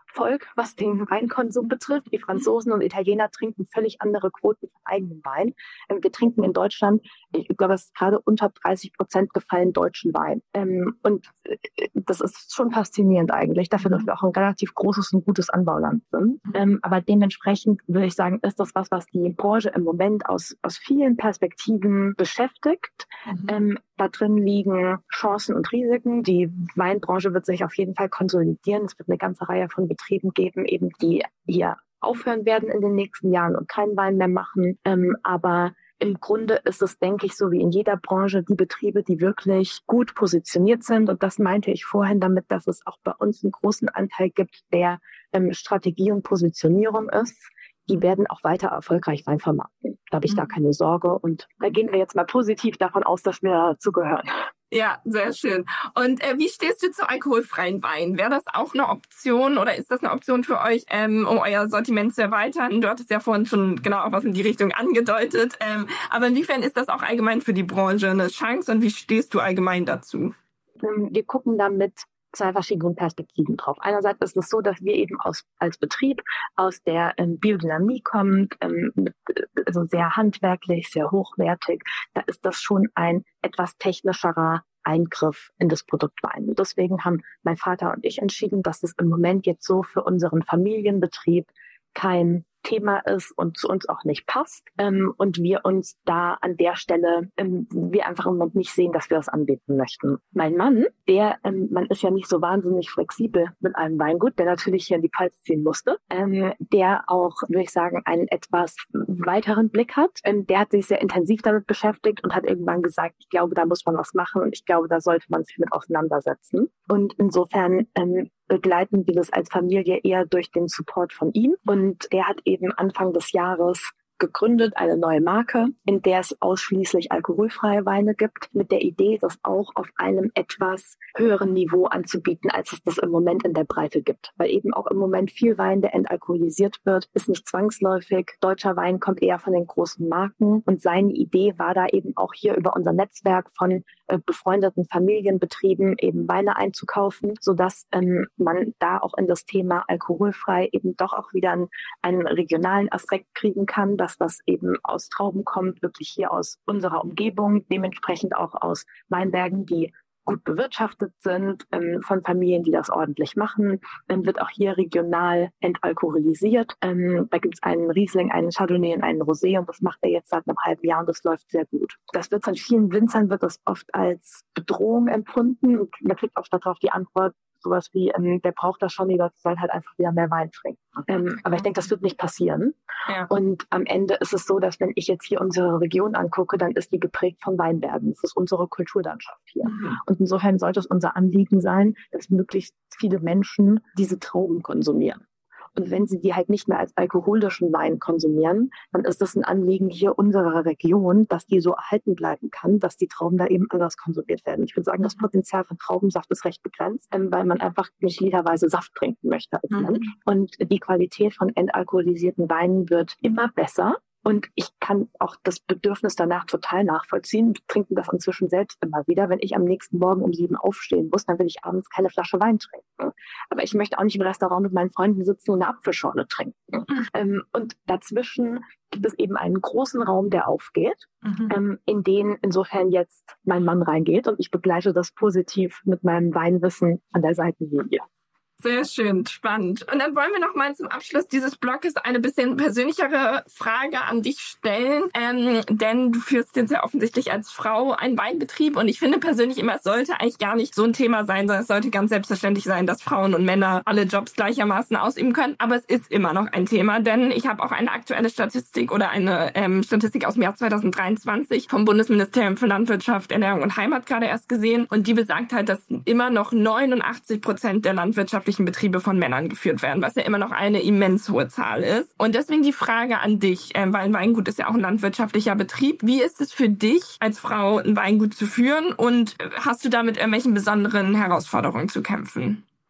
Volk, was den Weinkonsum betrifft. Die Franzosen und Italiener trinken völlig andere Quoten von eigenem Wein. Ähm, wir trinken in Deutschland, ich glaube, es ist gerade unter dreißig Prozent gefallen deutschen Wein. Ähm, und äh, das ist schon faszinierend eigentlich, dafür, dass wir auch ein relativ großes und gutes Anbauland sind. Ähm, aber dementsprechend würde ich sagen, ist das was, was die Branche im Moment aus, aus vielen Perspektiven beschäftigt. Mhm. Ähm, da drin liegen Chancen und Risiken. Die Weinbranche wird sich auf jeden Fall konsolidieren. Es wird eine ganze Reihe von Betrieben geben, eben die hier aufhören werden in den nächsten Jahren und keinen Wein mehr machen. Ähm, aber im Grunde ist es, denke ich, so wie in jeder Branche, die Betriebe, die wirklich gut positioniert sind. Und das meinte ich vorhin damit, dass es auch bei uns einen großen Anteil gibt, der ähm, Strategie und Positionierung ist. Die werden auch weiter erfolgreich Wein vermarkten. Da habe ich mhm. gar keine Sorge. Und da gehen wir jetzt mal positiv davon aus, dass wir dazugehören. Ja, sehr schön. Und äh, wie stehst du zu alkoholfreien Wein? Wäre das auch eine Option oder ist das eine Option für euch, ähm, um euer Sortiment zu erweitern? Du hattest ja vorhin schon genau auch was in die Richtung angedeutet. Ähm, aber inwiefern ist das auch allgemein für die Branche eine Chance und wie stehst du allgemein dazu? Wir gucken da mit zwei verschiedenen Perspektiven drauf. Einerseits ist es so, dass wir eben aus, als Betrieb aus der ähm, Biodynamie kommen, ähm, mit, also sehr handwerklich, sehr hochwertig. Da ist das schon ein etwas technischerer Eingriff in das Produkt Wein. Und deswegen haben mein Vater und ich entschieden, dass es im Moment jetzt so für unseren Familienbetrieb kein Thema ist und zu uns auch nicht passt ähm, und wir uns da an der Stelle, ähm, wir einfach im Moment nicht sehen, dass wir das anbieten möchten. Mein Mann, der, ähm, man ist ja nicht so wahnsinnig flexibel mit einem Weingut, der natürlich hier in die Pfalz ziehen musste, ähm, der auch, würde ich sagen, einen etwas weiteren Blick hat. Ähm, der hat sich sehr intensiv damit beschäftigt und hat irgendwann gesagt, ich glaube, da muss man was machen und ich glaube, da sollte man sich mit auseinandersetzen. Und insofern ähm, begleiten wir das als Familie eher durch den Support von ihm. Und der hat eben Anfang des Jahres gegründet, eine neue Marke, in der es ausschließlich alkoholfreie Weine gibt, mit der Idee, das auch auf einem etwas höheren Niveau anzubieten, als es das im Moment in der Breite gibt. Weil eben auch im Moment viel Wein, der entalkoholisiert wird, ist nicht zwangsläufig. Deutscher Wein kommt eher von den großen Marken und seine Idee war da eben auch hier über unser Netzwerk von äh, befreundeten Familienbetrieben eben Weine einzukaufen, sodass ähm, man da auch in das Thema alkoholfrei eben doch auch wieder einen, einen regionalen Aspekt kriegen kann, dass das eben aus Trauben kommt, wirklich hier aus unserer Umgebung, dementsprechend auch aus Weinbergen, die gut bewirtschaftet sind, ähm, von Familien, die das ordentlich machen. Dann wird auch hier regional entalkoholisiert. Ähm, da gibt es einen Riesling, einen Chardonnay und einen Rosé und das macht er jetzt seit einem halben Jahr und das läuft sehr gut. Das wird von vielen Winzern wird das oft als Bedrohung empfunden und man kriegt oft darauf die Antwort, sowas wie, ähm, der braucht das schon, die Leute sollen halt einfach wieder mehr Wein trinken. Ähm, aber ich denke, das wird nicht passieren. Ja. Und am Ende ist es so, dass wenn ich jetzt hier unsere Region angucke, dann ist die geprägt von Weinbergen. Das ist unsere Kulturlandschaft hier. Mhm. Und insofern sollte es unser Anliegen sein, dass möglichst viele Menschen diese Trauben konsumieren. Und wenn sie die halt nicht mehr als alkoholischen Wein konsumieren, dann ist es ein Anliegen hier unserer Region, dass die so erhalten bleiben kann, dass die Trauben da eben anders konsumiert werden. Ich würde sagen, das Potenzial von Traubensaft ist recht begrenzt, weil man einfach nicht literweise Saft trinken möchte als Mensch. Mhm. Und die Qualität von entalkoholisierten Weinen wird immer besser. Und ich kann auch das Bedürfnis danach total nachvollziehen. Wir trinken das inzwischen selbst immer wieder. Wenn ich am nächsten Morgen um sieben aufstehen muss, dann will ich abends keine Flasche Wein trinken. Aber ich möchte auch nicht im Restaurant mit meinen Freunden sitzen und eine Apfelschorle trinken. Mhm. Ähm, und dazwischen gibt es eben einen großen Raum, der aufgeht, mhm. ähm, in den insofern jetzt mein Mann reingeht. Und ich begleite das positiv mit meinem Weinwissen an der Seitenlinie. Sehr schön, spannend. Und dann wollen wir noch mal zum Abschluss dieses Blogs eine bisschen persönlichere Frage an dich stellen. Ähm, denn du führst jetzt ja offensichtlich als Frau einen Weinbetrieb und ich finde persönlich immer, es sollte eigentlich gar nicht so ein Thema sein, sondern es sollte ganz selbstverständlich sein, dass Frauen und Männer alle Jobs gleichermaßen ausüben können. Aber es ist immer noch ein Thema, denn ich habe auch eine aktuelle Statistik oder eine ähm, Statistik aus dem Jahr zwanzig dreiundzwanzig vom Bundesministerium für Landwirtschaft, Ernährung und Heimat gerade erst gesehen und die besagt halt, dass immer noch neunundachtzig Prozent der landwirtschaftlichen Betriebe von Männern geführt werden, was ja immer noch eine immens hohe Zahl ist. Und deswegen die Frage an dich, äh, weil ein Weingut ist ja auch ein landwirtschaftlicher Betrieb. Wie ist es für dich, als Frau ein Weingut zu führen und hast du damit irgendwelchen besonderen Herausforderungen zu kämpfen?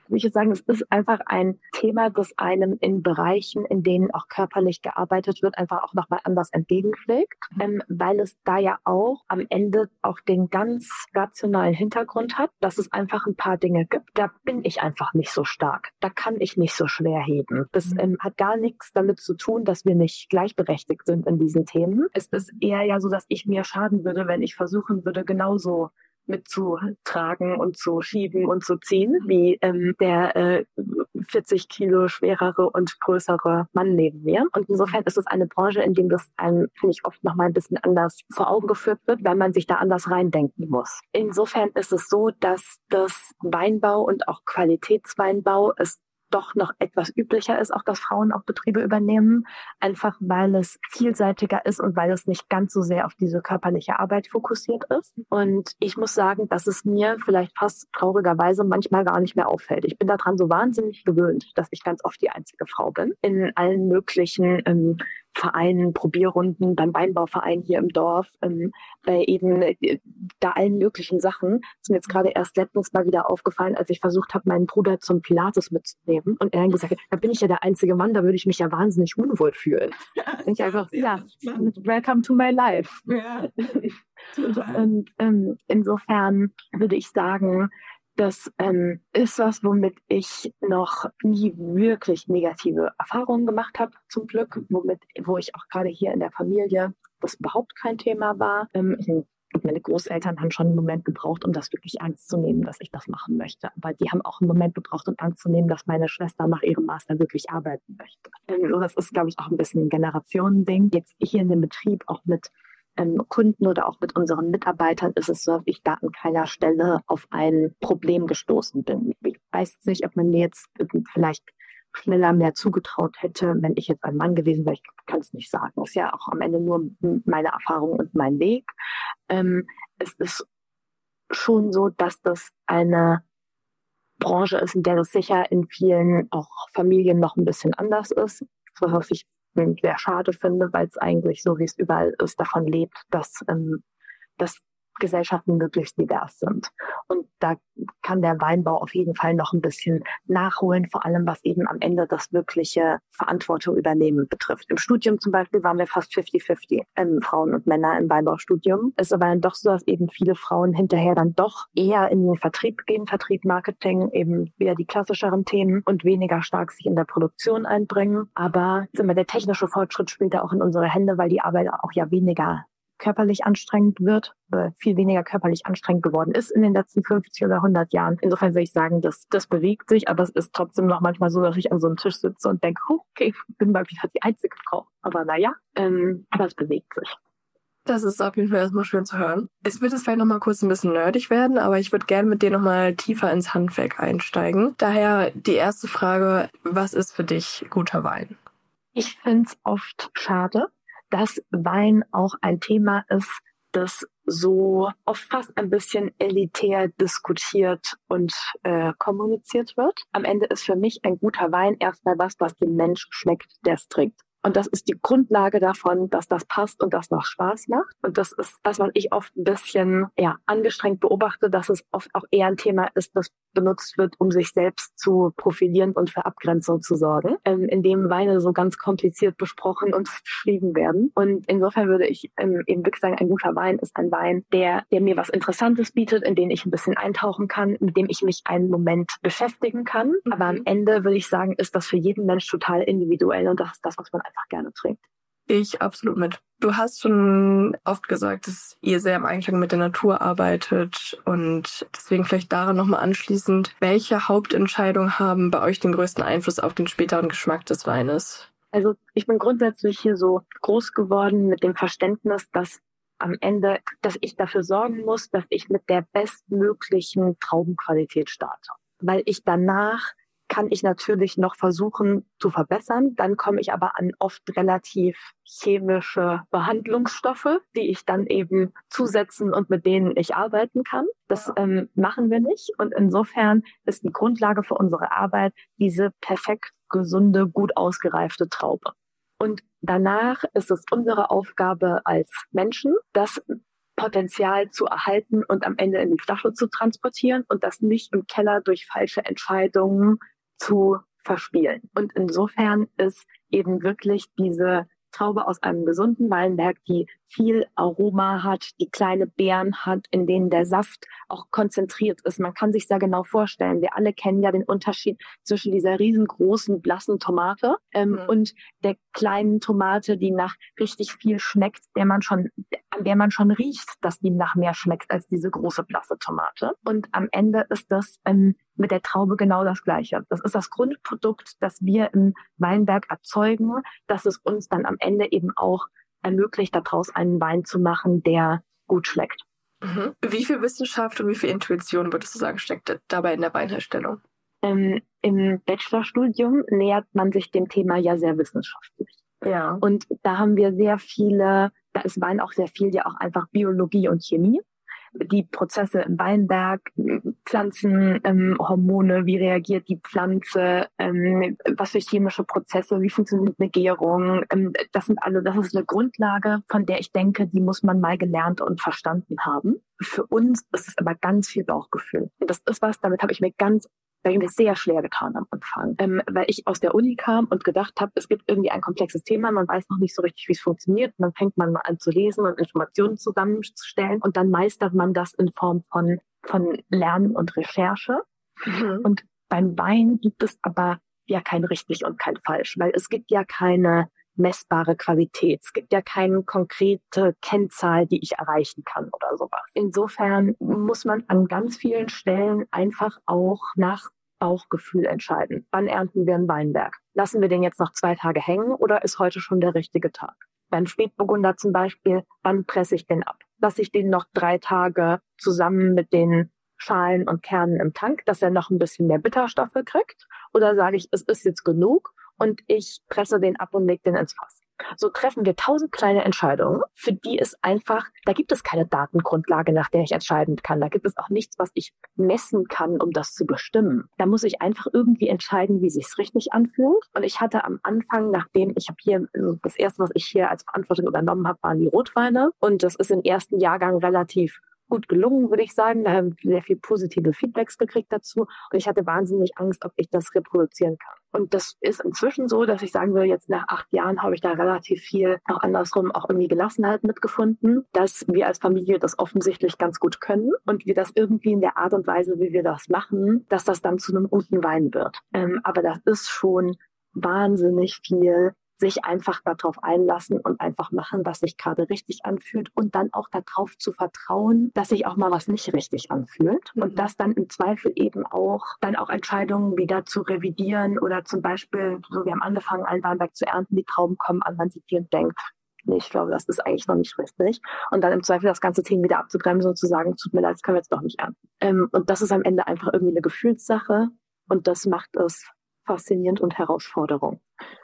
ich würde sagen, es ist einfach ein Thema, das einem in Bereichen, in denen auch körperlich gearbeitet wird, einfach auch nochmal anders entgegenschlägt, ähm, weil es da ja auch am Ende auch den ganz rationalen Hintergrund hat, dass es einfach ein paar Dinge gibt. Da bin ich einfach nicht so stark. Da kann ich nicht so schwer heben. Das ähm, hat gar nichts damit zu tun, dass wir nicht gleichberechtigt sind in diesen Themen. Es ist eher ja so, dass ich mir schaden würde, wenn ich versuchen würde, genauso mitzutragen und zu schieben und zu ziehen, wie ähm, der äh, vierzig Kilo schwerere und größere Mann neben mir. Und insofern ist es eine Branche, in der das einem, finde ich, oft noch mal ein bisschen anders vor Augen geführt wird, weil man sich da anders reindenken muss. Insofern ist es so, dass das Weinbau und auch Qualitätsweinbau es doch noch etwas üblicher ist, auch dass Frauen auch Betriebe übernehmen, einfach weil es vielseitiger ist und weil es nicht ganz so sehr auf diese körperliche Arbeit fokussiert ist. Und ich muss sagen, dass es mir vielleicht fast traurigerweise manchmal gar nicht mehr auffällt. Ich bin daran so wahnsinnig gewöhnt, dass ich ganz oft die einzige Frau bin. In allen möglichen ähm, Vereinen, Probierrunden, beim Weinbauverein hier im Dorf, ähm, bei eben äh, da allen möglichen Sachen. Das ist mir jetzt gerade erst letztens mal wieder aufgefallen, als ich versucht habe, meinen Bruder zum Pilates mitzunehmen. Und er dann gesagt hat, da bin ich ja der einzige Mann, da würde ich mich ja wahnsinnig unwohl fühlen. Und ich einfach, ja, welcome to my life. Ja. Und ähm, insofern würde ich sagen, das ähm, ist was, womit ich noch nie wirklich negative Erfahrungen gemacht habe, zum Glück, womit, wo ich auch gerade hier in der Familie das überhaupt kein Thema war. Ähm, ich, meine Großeltern haben schon einen Moment gebraucht, um das wirklich ernst zu nehmen, dass ich das machen möchte. Aber die haben auch einen Moment gebraucht, um ernst zu nehmen, dass meine Schwester nach ihrem Master wirklich arbeiten möchte. Ähm, so, das ist, glaube ich, auch ein bisschen ein Generationending. Jetzt hier in dem Betrieb auch mit Ähm, Kunden oder auch mit unseren Mitarbeitern ist es so, dass ich da an keiner Stelle auf ein Problem gestoßen bin. Ich weiß nicht, ob man mir jetzt vielleicht schneller mehr zugetraut hätte, wenn ich jetzt ein Mann gewesen wäre. Ich kann es nicht sagen. Es ist ja auch am Ende nur meine Erfahrung und mein Weg. Ähm, es ist schon so, dass das eine Branche ist, in der es sicher in vielen auch Familien noch ein bisschen anders ist. Was ich sehr schade finde, weil es eigentlich so, wie es überall ist, davon lebt, dass, ähm, dass Gesellschaften möglichst divers sind. Und da kann der Weinbau auf jeden Fall noch ein bisschen nachholen, vor allem was eben am Ende das wirkliche Verantwortung übernehmen betrifft. Im Studium zum Beispiel waren wir fast fünfzig fünfzig, ähm, Frauen und Männer im Weinbaustudium. Es ist aber dann doch so, dass eben viele Frauen hinterher dann doch eher in den Vertrieb gehen, Vertrieb, Marketing, eben wieder die klassischeren Themen und weniger stark sich in der Produktion einbringen. Aber immer der technische Fortschritt spielt da auch in unsere Hände, weil die Arbeit auch ja weniger körperlich anstrengend wird, äh, viel weniger körperlich anstrengend geworden ist in den letzten fünfzig oder hundert Jahren. Insofern würde ich sagen, dass das bewegt sich, aber es ist trotzdem noch manchmal so, dass ich an so einem Tisch sitze und denke, okay, ich bin mal wieder die einzige Frau. Aber naja, ähm, aber es bewegt sich. Das ist auf jeden Fall erstmal schön zu hören. Es wird jetzt vielleicht nochmal kurz ein bisschen nerdig werden, aber ich würde gerne mit dir nochmal tiefer ins Handwerk einsteigen. Daher die erste Frage, was ist für dich guter Wein? Ich finde es oft schade, dass Wein auch ein Thema ist, das so oft fast ein bisschen elitär diskutiert und äh, kommuniziert wird. Am Ende ist für mich ein guter Wein erstmal was, was dem Mensch schmeckt, der es trinkt. Und das ist die Grundlage davon, dass das passt und das noch Spaß macht. Und das ist das, was ich oft ein bisschen ja angestrengt beobachte, dass es oft auch eher ein Thema ist, das benutzt wird, um sich selbst zu profilieren und für Abgrenzung zu sorgen, ähm, indem Weine so ganz kompliziert besprochen und beschrieben werden. Und insofern würde ich ähm, eben wirklich sagen, ein guter Wein ist ein Wein, der, der mir was Interessantes bietet, in den ich ein bisschen eintauchen kann, mit dem ich mich einen Moment beschäftigen kann. Mhm. Aber am Ende würde ich sagen, ist das für jeden Mensch total individuell und das ist das, was man einfach gerne trinkt. Ich absolut mit. Du hast schon oft gesagt, dass ihr sehr im Einklang mit der Natur arbeitet und deswegen vielleicht daran nochmal anschließend, welche Hauptentscheidungen haben bei euch den größten Einfluss auf den späteren Geschmack des Weines? Also ich bin grundsätzlich hier so groß geworden mit dem Verständnis, dass am Ende, dass ich dafür sorgen muss, dass ich mit der bestmöglichen Traubenqualität starte. Weil ich danach kann ich natürlich noch versuchen zu verbessern. Dann komme ich aber an oft relativ chemische Behandlungsstoffe, die ich dann eben zusetzen und mit denen ich arbeiten kann. Das ähm, machen wir nicht. Und insofern ist die Grundlage für unsere Arbeit diese perfekt gesunde, gut ausgereifte Traube. Und danach ist es unsere Aufgabe als Menschen, das Potenzial zu erhalten und am Ende in die Flasche zu transportieren und das nicht im Keller durch falsche Entscheidungen zu verspielen. Und insofern ist eben wirklich diese Traube aus einem gesunden Weinberg, die viel Aroma hat, die kleine Beeren hat, in denen der Saft auch konzentriert ist. Man kann sich sehr genau vorstellen. Wir alle kennen ja den Unterschied zwischen dieser riesengroßen, blassen Tomate ähm, mhm. und der kleinen Tomate, die nach richtig viel schmeckt, der man schon, an der man schon riecht, dass die nach mehr schmeckt als diese große, blasse Tomate. Und am Ende ist das ähm, mit der Traube genau das Gleiche. Das ist das Grundprodukt, das wir im Weinberg erzeugen, dass es uns dann am Ende eben auch ermöglicht, daraus einen Wein zu machen, der gut schmeckt. Mhm. Wie viel Wissenschaft und wie viel Intuition, würdest du sagen, steckt dabei in der Weinherstellung? Ähm, Im Bachelorstudium nähert man sich dem Thema ja sehr wissenschaftlich. Ja. Und da haben wir sehr viele, da ist Wein auch sehr viel ja auch einfach Biologie und Chemie. Die Prozesse im Weinberg, Pflanzen, ähm, Hormone, wie reagiert die Pflanze, ähm, was für chemische Prozesse, wie funktioniert eine Gärung, ähm, das sind alle, das ist eine Grundlage, von der ich denke, die muss man mal gelernt und verstanden haben. Für uns ist es aber ganz viel Bauchgefühl. Und das ist was, damit habe ich mir ganz Da habe ich mir sehr schwer getan am Anfang, ähm, weil ich aus der Uni kam und gedacht habe, es gibt irgendwie ein komplexes Thema, man weiß noch nicht so richtig, wie es funktioniert. Und dann fängt man mal an zu lesen und Informationen zusammenzustellen und dann meistert man das in Form von, von Lernen und Recherche. Mhm. Und beim Wein gibt es aber ja kein richtig und kein falsch, weil es gibt ja keine messbare Qualität. Es gibt ja keine konkrete Kennzahl, die ich erreichen kann oder sowas. Insofern muss man an ganz vielen Stellen einfach auch nach Bauchgefühl entscheiden. Wann ernten wir einen Weinberg? Lassen wir den jetzt noch zwei Tage hängen oder ist heute schon der richtige Tag? Beim Spätburgunder zum Beispiel, wann presse ich den ab? Lasse ich den noch drei Tage zusammen mit den Schalen und Kernen im Tank, dass er noch ein bisschen mehr Bitterstoffe kriegt? Oder sage ich, es ist jetzt genug und ich presse den ab und lege den ins Fass? So treffen wir tausend kleine Entscheidungen, für die es einfach, da gibt es keine Datengrundlage, nach der ich entscheiden kann. Da gibt es auch nichts, was ich messen kann, um das zu bestimmen. Da muss ich einfach irgendwie entscheiden, wie sich's richtig anfühlt. Und ich hatte am Anfang, nachdem ich habe hier, das erste, was ich hier als Verantwortung übernommen habe, waren die Rotweine. Und das ist im ersten Jahrgang relativ gut gelungen, würde ich sagen. Da haben wir sehr viel positive Feedbacks gekriegt dazu. Und ich hatte wahnsinnig Angst, ob ich das reproduzieren kann. Und das ist inzwischen so, dass ich sagen würde, jetzt nach acht Jahren habe ich da relativ viel auch andersrum auch irgendwie Gelassenheit mitgefunden, dass wir als Familie das offensichtlich ganz gut können und wir das irgendwie in der Art und Weise, wie wir das machen, dass das dann zu einem guten Wein wird. Ähm, aber das ist schon wahnsinnig viel, sich einfach darauf einlassen und einfach machen, was sich gerade richtig anfühlt und dann auch darauf zu vertrauen, dass sich auch mal was nicht richtig anfühlt mhm. und das dann im Zweifel eben auch dann auch Entscheidungen wieder zu revidieren oder zum Beispiel, so wir haben angefangen, einen Weinberg zu ernten, die Trauben kommen an, man sieht die und denkt, nee, ich glaube, das ist eigentlich noch nicht richtig und dann im Zweifel das ganze Team wieder abzubremsen und zu sagen, tut mir leid, das können wir jetzt doch nicht ernten. Ähm, und das ist am Ende einfach irgendwie eine Gefühlssache und das macht es faszinierend und Herausforderung.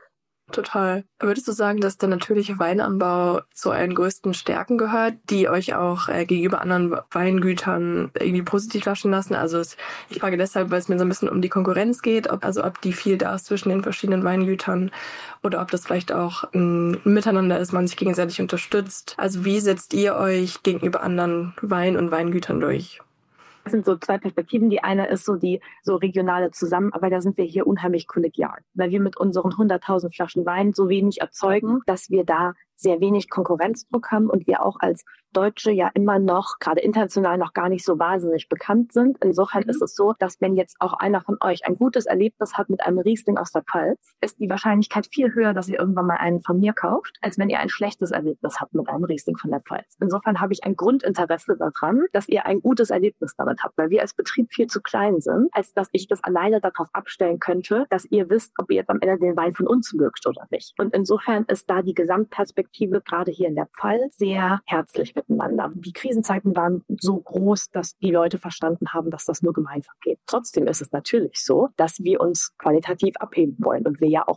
Total. Würdest du sagen, dass der natürliche Weinanbau zu euren größten Stärken gehört, die euch auch äh, gegenüber anderen Weingütern irgendwie positiv laschen lassen? Also es, ich frage deshalb, weil es mir so ein bisschen um die Konkurrenz geht, ob, also ob die viel da ist zwischen den verschiedenen Weingütern oder ob das vielleicht auch ein Miteinander ist, man sich gegenseitig unterstützt. Also wie setzt ihr euch gegenüber anderen Wein- und Weingütern durch? Das sind so zwei Perspektiven. Die eine ist so die so regionale Zusammenarbeit. Da sind wir hier unheimlich kollegial, weil wir mit unseren hunderttausend Flaschen Wein so wenig erzeugen, dass wir da sehr wenig Konkurrenzdruck haben und wir auch als Deutsche ja immer noch, gerade international, noch gar nicht so wahnsinnig bekannt sind. Insofern mhm. ist es so, dass wenn jetzt auch einer von euch ein gutes Erlebnis hat mit einem Riesling aus der Pfalz, ist die Wahrscheinlichkeit viel höher, dass ihr irgendwann mal einen von mir kauft, als wenn ihr ein schlechtes Erlebnis habt mit einem Riesling von der Pfalz. Insofern habe ich ein Grundinteresse daran, dass ihr ein gutes Erlebnis damit habt, weil wir als Betrieb viel zu klein sind, als dass ich das alleine darauf abstellen könnte, dass ihr wisst, ob ihr jetzt am Ende den Wein von uns mögt oder nicht. Und insofern ist da die Gesamtperspektive gerade hier in der Pfalz sehr herzlich miteinander. Die Krisenzeiten waren so groß, dass die Leute verstanden haben, dass das nur gemeinsam geht. Trotzdem ist es natürlich so, dass wir uns qualitativ abheben wollen und wir ja auch mit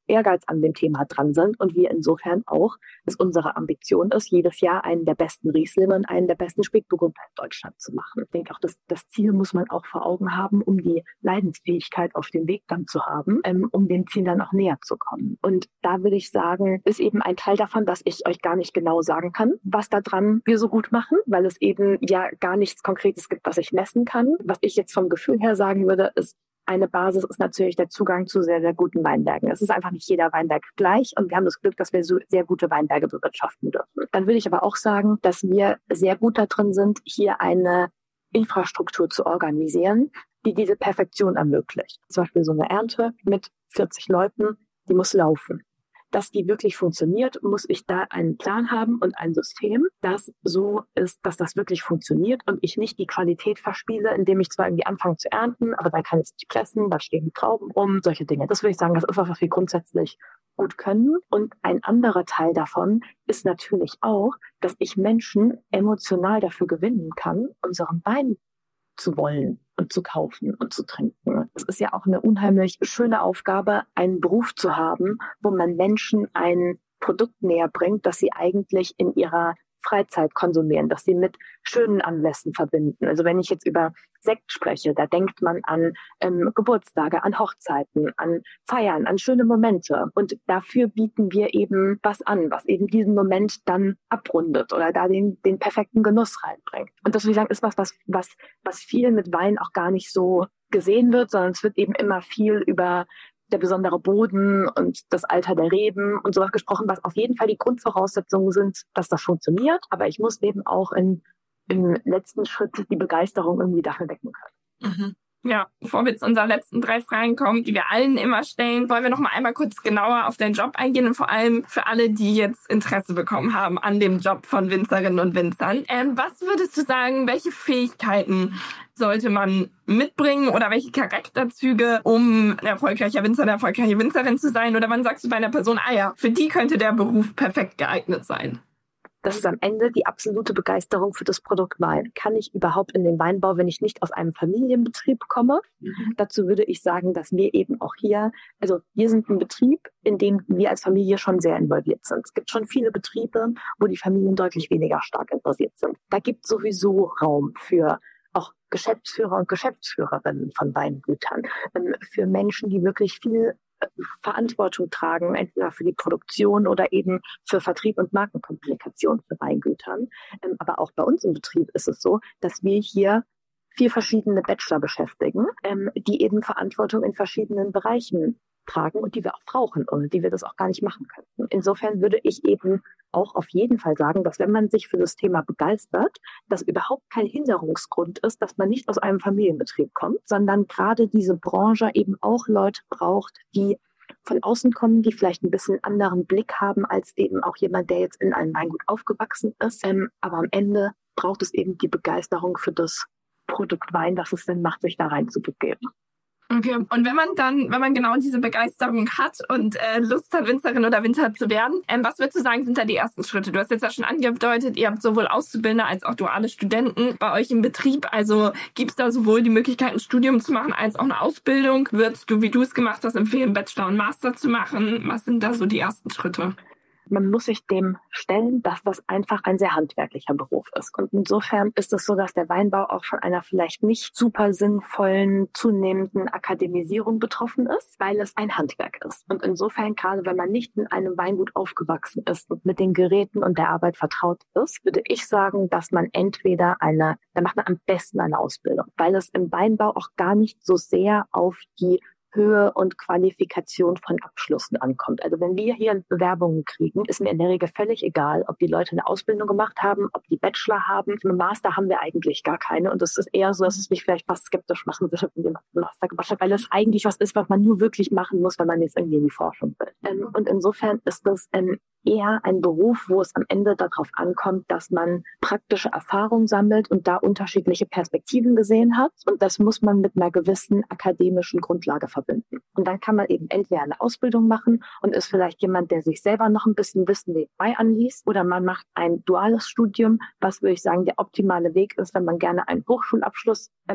Ehrgeiz an dem Thema dran sind und wir insofern auch, dass unsere Ambition ist, jedes Jahr einen der besten Rieslinge und einen der besten Spätburgunder in Deutschland zu machen. Ich denke auch, das, das Ziel muss man auch vor Augen haben, um die Leidensfähigkeit auf dem Weg dann zu haben, ähm, um dem Ziel dann auch näher zu kommen. Und da würde ich sagen, ist eben ein Teil davon, dass ich euch gar nicht genau sagen kann, was da dran wir so gut machen, weil es eben ja gar nichts Konkretes gibt, was ich messen kann. Was ich jetzt vom Gefühl her sagen würde, ist, eine Basis ist natürlich der Zugang zu sehr, sehr guten Weinbergen. Es ist einfach nicht jeder Weinberg gleich und wir haben das Glück, dass wir so sehr gute Weinberge bewirtschaften dürfen. Dann würde ich aber auch sagen, dass wir sehr gut da drin sind, hier eine Infrastruktur zu organisieren, die diese Perfektion ermöglicht. Zum Beispiel so eine Ernte mit vierzig Leuten, die muss laufen. Dass die wirklich funktioniert, muss ich da einen Plan haben und ein System, das so ist, dass das wirklich funktioniert und ich nicht die Qualität verspiele, indem ich zwar irgendwie anfange zu ernten, aber dann kann ich es nicht pressen, da stehen die Trauben rum, solche Dinge. Das würde ich sagen, das ist was, was wir grundsätzlich gut können. Und ein anderer Teil davon ist natürlich auch, dass ich Menschen emotional dafür gewinnen kann, unseren Wein zu wollen und zu kaufen und zu trinken. Es ist ja auch eine unheimlich schöne Aufgabe, einen Beruf zu haben, wo man Menschen ein Produkt näher bringt, das sie eigentlich in ihrer Freizeit konsumieren, dass sie mit schönen Anlässen verbinden. Also wenn ich jetzt über Sekt spreche, da denkt man an ähm, Geburtstage, an Hochzeiten, an Feiern, an schöne Momente. Und dafür bieten wir eben was an, was eben diesen Moment dann abrundet oder da den, den perfekten Genuss reinbringt. Und das würde ich sagen, ist was, was, was, was viel mit Wein auch gar nicht so gesehen wird, sondern es wird eben immer viel über der besondere Boden und das Alter der Reben und sowas gesprochen, was auf jeden Fall die Grundvoraussetzungen sind, dass das funktioniert. Aber ich muss eben auch in, im letzten Schritt die Begeisterung irgendwie dafür wecken können. Mhm. Ja, bevor wir zu unseren letzten drei Fragen kommen, die wir allen immer stellen, wollen wir noch mal einmal kurz genauer auf deinen Job eingehen und vor allem für alle, die jetzt Interesse bekommen haben an dem Job von Winzerinnen und Winzern. Ähm, was würdest du sagen, welche Fähigkeiten sollte man mitbringen oder welche Charakterzüge, um ein erfolgreicher Winzer, eine erfolgreiche Winzerin zu sein? Oder wann sagst du bei einer Person, ah ja, für die könnte der Beruf perfekt geeignet sein? Das ist am Ende die absolute Begeisterung für das Produkt Wein. Kann ich überhaupt in den Weinbau, wenn ich nicht aus einem Familienbetrieb komme? Mhm. Dazu würde ich sagen, dass wir eben auch hier, also wir sind ein Betrieb, in dem wir als Familie schon sehr involviert sind. Es gibt schon viele Betriebe, wo die Familien deutlich weniger stark involviert sind. Da gibt es sowieso Raum für auch Geschäftsführer und Geschäftsführerinnen von Weingütern, für Menschen, die wirklich viel Verantwortung tragen, entweder für die Produktion oder eben für Vertrieb und Markenkommunikation für Weingütern. Aber auch bei uns im Betrieb ist es so, dass wir hier vier verschiedene Bachelor beschäftigen, die eben Verantwortung in verschiedenen Bereichen tragen und die wir auch brauchen, ohne die wir das auch gar nicht machen könnten. Insofern würde ich eben auch auf jeden Fall sagen, dass wenn man sich für das Thema begeistert, das überhaupt kein Hinderungsgrund ist, dass man nicht aus einem Familienbetrieb kommt, sondern gerade diese Branche eben auch Leute braucht, die von außen kommen, die vielleicht ein bisschen anderen Blick haben als eben auch jemand, der jetzt in einem Weingut aufgewachsen ist. Ähm, aber am Ende braucht es eben die Begeisterung für das Produkt Wein, dass es Sinn macht, sich da reinzubegeben. Okay, und wenn man dann, wenn man genau diese Begeisterung hat und äh, Lust hat, Winzerin oder Winzer zu werden, ähm, was würdest du sagen, sind da die ersten Schritte? Du hast jetzt ja schon angedeutet, ihr habt sowohl Auszubildende als auch duale Studenten bei euch im Betrieb. Also gibt es da sowohl die Möglichkeit, ein Studium zu machen, als auch eine Ausbildung? Würdest du, wie du es gemacht hast, empfehlen, Bachelor und Master zu machen? Was sind da so die ersten Schritte? Man muss sich dem stellen, dass das einfach ein sehr handwerklicher Beruf ist. Und insofern ist es so, dass der Weinbau auch von einer vielleicht nicht super sinnvollen, zunehmenden Akademisierung betroffen ist, weil es ein Handwerk ist. Und insofern, gerade wenn man nicht in einem Weingut aufgewachsen ist und mit den Geräten und der Arbeit vertraut ist, würde ich sagen, dass man entweder eine, da macht man am besten eine Ausbildung, weil es im Weinbau auch gar nicht so sehr auf die Höhe und Qualifikation von Abschlüssen ankommt. Also wenn wir hier Bewerbungen kriegen, ist mir in der Regel völlig egal, ob die Leute eine Ausbildung gemacht haben, ob die Bachelor haben. Einen Master haben wir eigentlich gar keine. Und es ist eher so, dass es mich vielleicht fast skeptisch machen würde, wenn jemand einen Master gemacht hat, weil das eigentlich was ist, was man nur wirklich machen muss, wenn man jetzt irgendwie in die Forschung will. Und insofern ist das ein eher ein Beruf, wo es am Ende darauf ankommt, dass man praktische Erfahrung sammelt und da unterschiedliche Perspektiven gesehen hat. Und das muss man mit einer gewissen akademischen Grundlage verbinden. Und dann kann man eben entweder eine Ausbildung machen und ist vielleicht jemand, der sich selber noch ein bisschen Wissen nebenbei anliest, oder man macht ein duales Studium, was, würde ich sagen, der optimale Weg ist, wenn man gerne einen Hochschulabschluss ähm,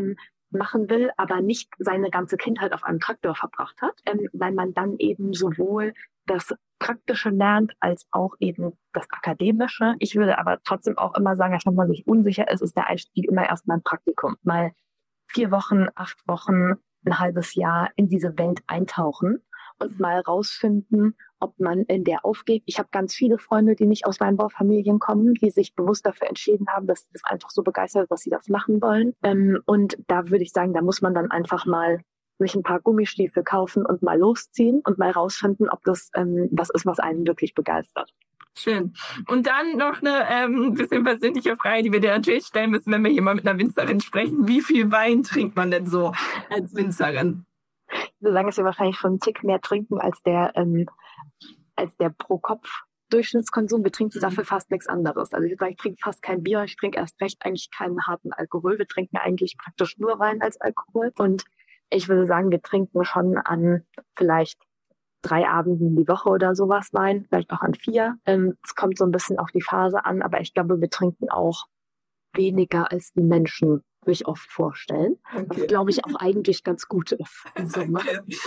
machen will, aber nicht seine ganze Kindheit auf einem Traktor verbracht hat, ähm, weil man dann eben sowohl das Praktische lernt als auch eben das Akademische. Ich würde aber trotzdem auch immer sagen, wenn man sich unsicher ist, ist der Einstieg immer erstmal ein Praktikum. Mal vier Wochen, acht Wochen, ein halbes Jahr in diese Welt eintauchen und mal rausfinden, ob man in der aufgeht. Ich habe ganz viele Freunde, die nicht aus Weinbaufamilien kommen, die sich bewusst dafür entschieden haben, dass sie das einfach so begeistert, dass sie das machen wollen. Ähm, und da würde ich sagen, da muss man dann einfach mal sich ein paar Gummistiefel kaufen und mal losziehen und mal rausfinden, ob das ähm, was ist, was einen wirklich begeistert. Schön. Und dann noch eine ähm, bisschen persönliche Frage, die wir dir natürlich stellen müssen, wenn wir hier mal mit einer Winzerin sprechen. Wie viel Wein trinkt man denn so als Winzerin? Ich würde sagen, dass wir wahrscheinlich schon einen Tick mehr trinken als der, ähm, als der Pro-Kopf-Durchschnittskonsum. Wir trinken dafür fast nichts anderes. Also ich würde sagen, ich trinke fast kein Bier, ich trinke erst recht eigentlich keinen harten Alkohol. Wir trinken eigentlich praktisch nur Wein als Alkohol. Und ich würde sagen, wir trinken schon an vielleicht drei Abenden die Woche oder sowas Wein, vielleicht auch an vier. Ähm, es kommt so ein bisschen auf die Phase an, aber ich glaube, wir trinken auch weniger als die Menschen sich oft vorstellen. Okay. Was, glaube ich, auch eigentlich ganz gut ist. So, ne?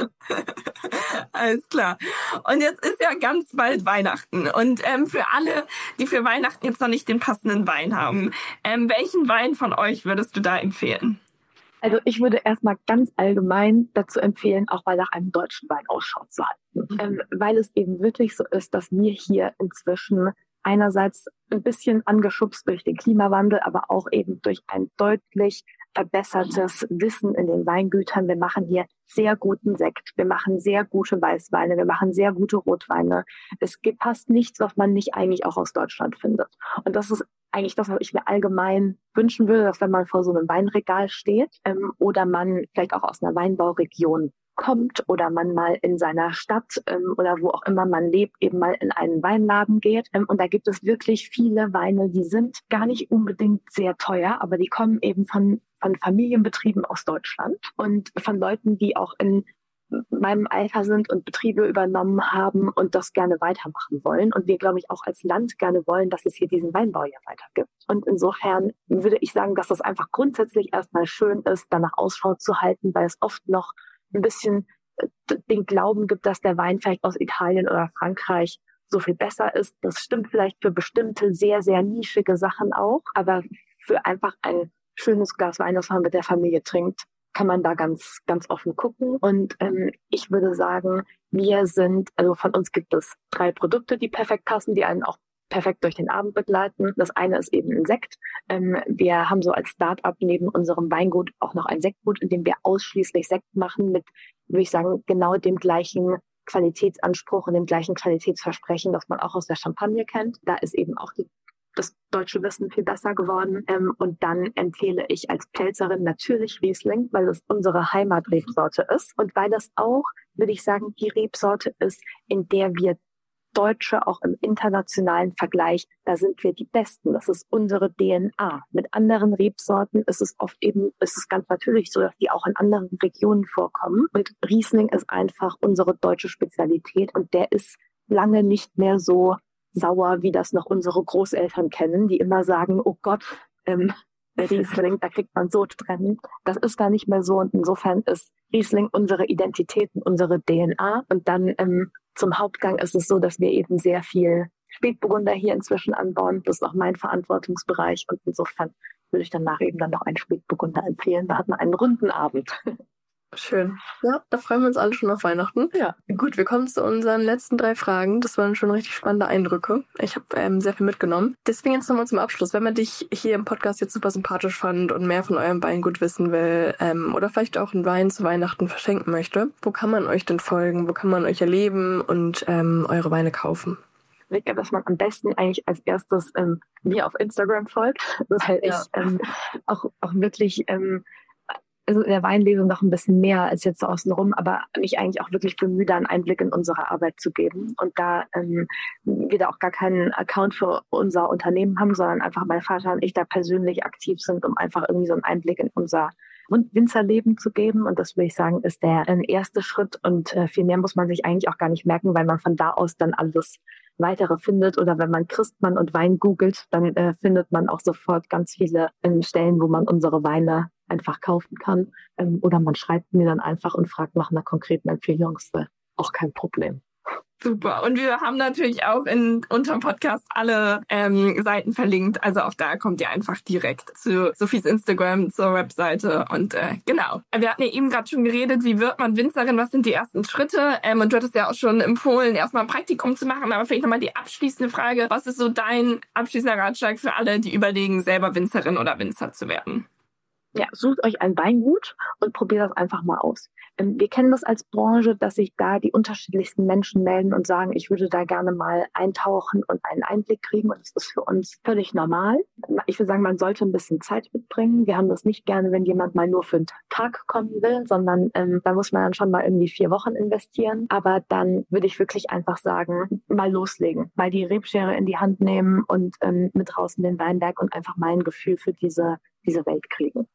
Alles klar. Und jetzt ist ja ganz bald Weihnachten. Und ähm, für alle, die für Weihnachten jetzt noch nicht den passenden Wein haben, ähm, welchen Wein von euch würdest du da empfehlen? Also ich würde erstmal ganz allgemein dazu empfehlen, auch mal nach einem deutschen Wein Ausschau zu halten. Mhm. Ähm, weil es eben wirklich so ist, dass wir hier inzwischen einerseits ein bisschen angeschubst durch den Klimawandel, aber auch eben durch ein deutlich verbessertes Wissen in den Weingütern. Wir machen hier sehr guten Sekt, wir machen sehr gute Weißweine, wir machen sehr gute Rotweine. Es gibt fast nichts, was man nicht eigentlich auch aus Deutschland findet. Und das ist eigentlich das, was ich mir allgemein wünschen würde, dass wenn man vor so einem Weinregal steht ähm, oder man vielleicht auch aus einer Weinbauregion kommt oder man mal in seiner Stadt ähm, oder wo auch immer man lebt, eben mal in einen Weinladen geht. Ähm, und da gibt es wirklich viele Weine, die sind gar nicht unbedingt sehr teuer, aber die kommen eben von, von Familienbetrieben aus Deutschland und von Leuten, die auch in meinem Alter sind und Betriebe übernommen haben und das gerne weitermachen wollen. Und wir, glaube ich, auch als Land gerne wollen, dass es hier diesen Weinbau ja weiter gibt. Und insofern würde ich sagen, dass das einfach grundsätzlich erstmal schön ist, danach Ausschau zu halten, weil es oft noch ein bisschen den Glauben gibt, dass der Wein vielleicht aus Italien oder Frankreich so viel besser ist. Das stimmt vielleicht für bestimmte sehr, sehr nischige Sachen auch, aber für einfach ein schönes Glas Wein, das man mit der Familie trinkt, kann man da ganz, ganz offen gucken. Und ähm, ich würde sagen, wir sind, also von uns gibt es drei Produkte, die perfekt passen, die einen auch perfekt durch den Abend begleiten. Das eine ist eben ein Sekt. Ähm, wir haben so als Start-up neben unserem Weingut auch noch ein Sektgut, in dem wir ausschließlich Sekt machen mit, würde ich sagen, genau dem gleichen Qualitätsanspruch und dem gleichen Qualitätsversprechen, das man auch aus der Champagne kennt. Da ist eben auch die das deutsche Wissen viel besser geworden. Ähm, und dann empfehle ich als Pfälzerin natürlich Riesling, weil es unsere Heimatrebsorte ist und weil das auch, würde ich sagen, die Rebsorte ist, in der wir Deutsche auch im internationalen Vergleich, da sind wir die Besten. Das ist unsere D N A. Mit anderen Rebsorten ist es oft eben, ist es ganz natürlich so, dass die auch in anderen Regionen vorkommen. Und Riesling ist einfach unsere deutsche Spezialität und der ist lange nicht mehr so sauer, wie das noch unsere Großeltern kennen, die immer sagen, oh Gott, ähm, Riesling, da kriegt man Sodbrennen. Das ist da nicht mehr so und insofern ist Riesling unsere Identität und unsere D N A. Und dann ähm, zum Hauptgang ist es so, dass wir eben sehr viel Spätburgunder hier inzwischen anbauen. Das ist auch mein Verantwortungsbereich und insofern würde ich danach eben dann noch einen Spätburgunder empfehlen. Da hat man einen runden Abend. Schön. Ja, da freuen wir uns alle schon auf Weihnachten. Ja. Gut, wir kommen zu unseren letzten drei Fragen. Das waren schon richtig spannende Eindrücke. Ich habe ähm, sehr viel mitgenommen. Deswegen jetzt nochmal zum Abschluss. Wenn man dich hier im Podcast jetzt super sympathisch fand und mehr von eurem Weingut wissen will ähm, oder vielleicht auch einen Wein zu Weihnachten verschenken möchte, wo kann man euch denn folgen? Wo kann man euch erleben und ähm, eure Weine kaufen? Ich glaube, dass man am besten eigentlich als erstes ähm, mir auf Instagram folgt, weil ja. ich ähm, auch, auch wirklich... Ähm, also in der Weinlesung noch ein bisschen mehr als jetzt so außenrum, aber mich eigentlich auch wirklich bemühe, da einen Einblick in unsere Arbeit zu geben. Und da ähm, wir da auch gar keinen Account für unser Unternehmen haben, sondern einfach mein Vater und ich da persönlich aktiv sind, um einfach irgendwie so einen Einblick in unser Winzerleben zu geben. Und das würde ich sagen, ist der äh, erste Schritt. Und äh, viel mehr muss man sich eigentlich auch gar nicht merken, weil man von da aus dann alles weitere findet. Oder wenn man Christmann und Wein googelt, dann äh, findet man auch sofort ganz viele äh, Stellen, wo man unsere Weine einfach kaufen kann. Ähm, oder man schreibt mir dann einfach und fragt nach einer konkreten Empfehlung. Ist äh, auch kein Problem. Super. Und wir haben natürlich auch in unserem Podcast alle ähm, Seiten verlinkt. Also auch da kommt ihr einfach direkt zu Sophies Instagram, zur Webseite. Und äh, genau. Wir hatten ja eben gerade schon geredet, wie wird man Winzerin, was sind die ersten Schritte? Ähm, und du hattest ja auch schon empfohlen, erstmal ein Praktikum zu machen. Aber vielleicht nochmal die abschließende Frage. Was ist so dein abschließender Ratschlag für alle, die überlegen, selber Winzerin oder Winzer zu werden? Ja, sucht euch ein Weingut und probiert das einfach mal aus. Ähm, wir kennen das als Branche, dass sich da die unterschiedlichsten Menschen melden und sagen, ich würde da gerne mal eintauchen und einen Einblick kriegen. Und das ist für uns völlig normal. Ich würde sagen, man sollte ein bisschen Zeit mitbringen. Wir haben das nicht gerne, wenn jemand mal nur für einen Tag kommen will, sondern ähm, da muss man dann schon mal irgendwie vier Wochen investieren. Aber dann würde ich wirklich einfach sagen, mal loslegen, mal die Rebschere in die Hand nehmen und ähm, mit draußen den Weinberg und einfach mal ein Gefühl für diese, diese Welt kriegen.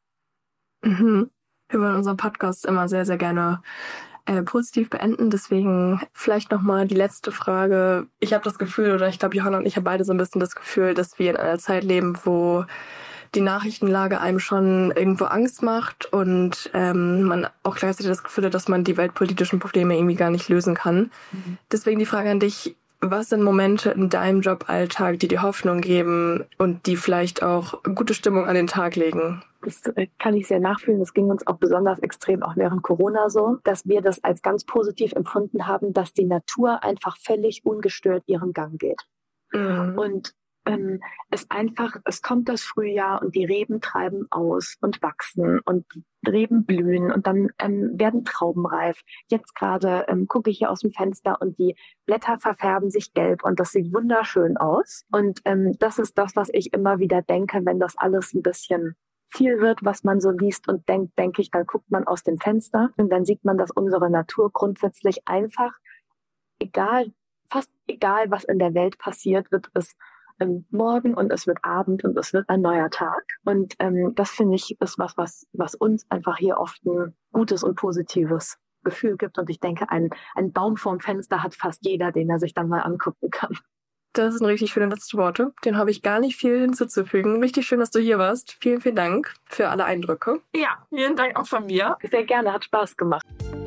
Mhm. Wir wollen unseren Podcast immer sehr, sehr gerne äh, positiv beenden. Deswegen vielleicht nochmal die letzte Frage. Ich habe das Gefühl, oder ich glaube, Johanna und ich haben beide so ein bisschen das Gefühl, dass wir in einer Zeit leben, wo die Nachrichtenlage einem schon irgendwo Angst macht und ähm, man auch gleichzeitig das Gefühl hat, dass man die weltpolitischen Probleme irgendwie gar nicht lösen kann. Mhm. Deswegen die Frage an dich. Was sind Momente in deinem Joballtag, die dir Hoffnung geben und die vielleicht auch gute Stimmung an den Tag legen? Das kann ich sehr nachfühlen. Das ging uns auch besonders extrem auch während Corona so, dass wir das als ganz positiv empfunden haben, dass die Natur einfach völlig ungestört ihren Gang geht. Mhm. Und ähm, es einfach, es kommt das Frühjahr und die Reben treiben aus und wachsen und Reben blühen und dann ähm, werden Trauben reif. Jetzt gerade ähm, gucke ich hier aus dem Fenster und die Blätter verfärben sich gelb und das sieht wunderschön aus. Und ähm, das ist das, was ich immer wieder denke, wenn das alles ein bisschen viel wird, was man so liest und denkt, denke ich, dann guckt man aus dem Fenster und dann sieht man, dass unsere Natur grundsätzlich einfach, egal, fast egal, was in der Welt passiert, wird es ähm, morgen und es wird Abend und es wird ein neuer Tag. Und ähm, das finde ich ist was, was, was uns einfach hier oft ein gutes und positives Gefühl gibt. Und ich denke, ein, ein Baum vorm Fenster hat fast jeder, den er sich dann mal angucken kann. Das sind richtig schöne letzte Worte. Den habe ich gar nicht viel hinzuzufügen. Richtig schön, dass du hier warst. Vielen, vielen Dank für alle Eindrücke. Ja, vielen Dank auch von mir. Sehr gerne, hat Spaß gemacht.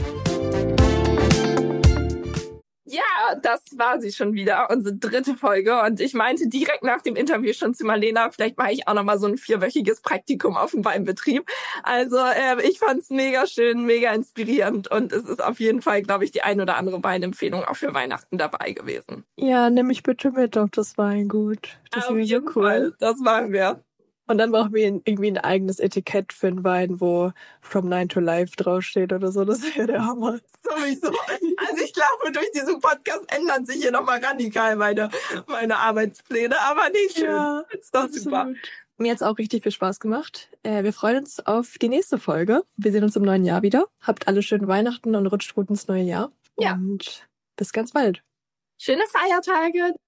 Ja, das war sie schon wieder, unsere dritte Folge. Und ich meinte direkt nach dem Interview schon zu Marlena, vielleicht mache ich auch nochmal so ein vierwöchiges Praktikum auf dem Weinbetrieb. Also äh, ich fand's mega schön, mega inspirierend. Und es ist auf jeden Fall, glaube ich, die ein oder andere Weinempfehlung auch für Weihnachten dabei gewesen. Ja, nimm mich bitte mit auf das Weingut. Das auf jeden so cool. Fall, das machen wir. Und dann brauchen wir irgendwie ein eigenes Etikett für einen Wein, wo From Nine to Life draufsteht oder so. Das wäre der Hammer. Sowieso. Also ich glaube, durch diesen Podcast ändern sich hier nochmal radikal meine, meine Arbeitspläne. Aber nicht schön. Ja, ist doch super. Mir hat's auch richtig viel Spaß gemacht. Äh, wir freuen uns auf die nächste Folge. Wir sehen uns im neuen Jahr wieder. Habt alle schöne Weihnachten und rutscht gut ins neue Jahr. Ja. Und bis ganz bald. Schöne Feiertage.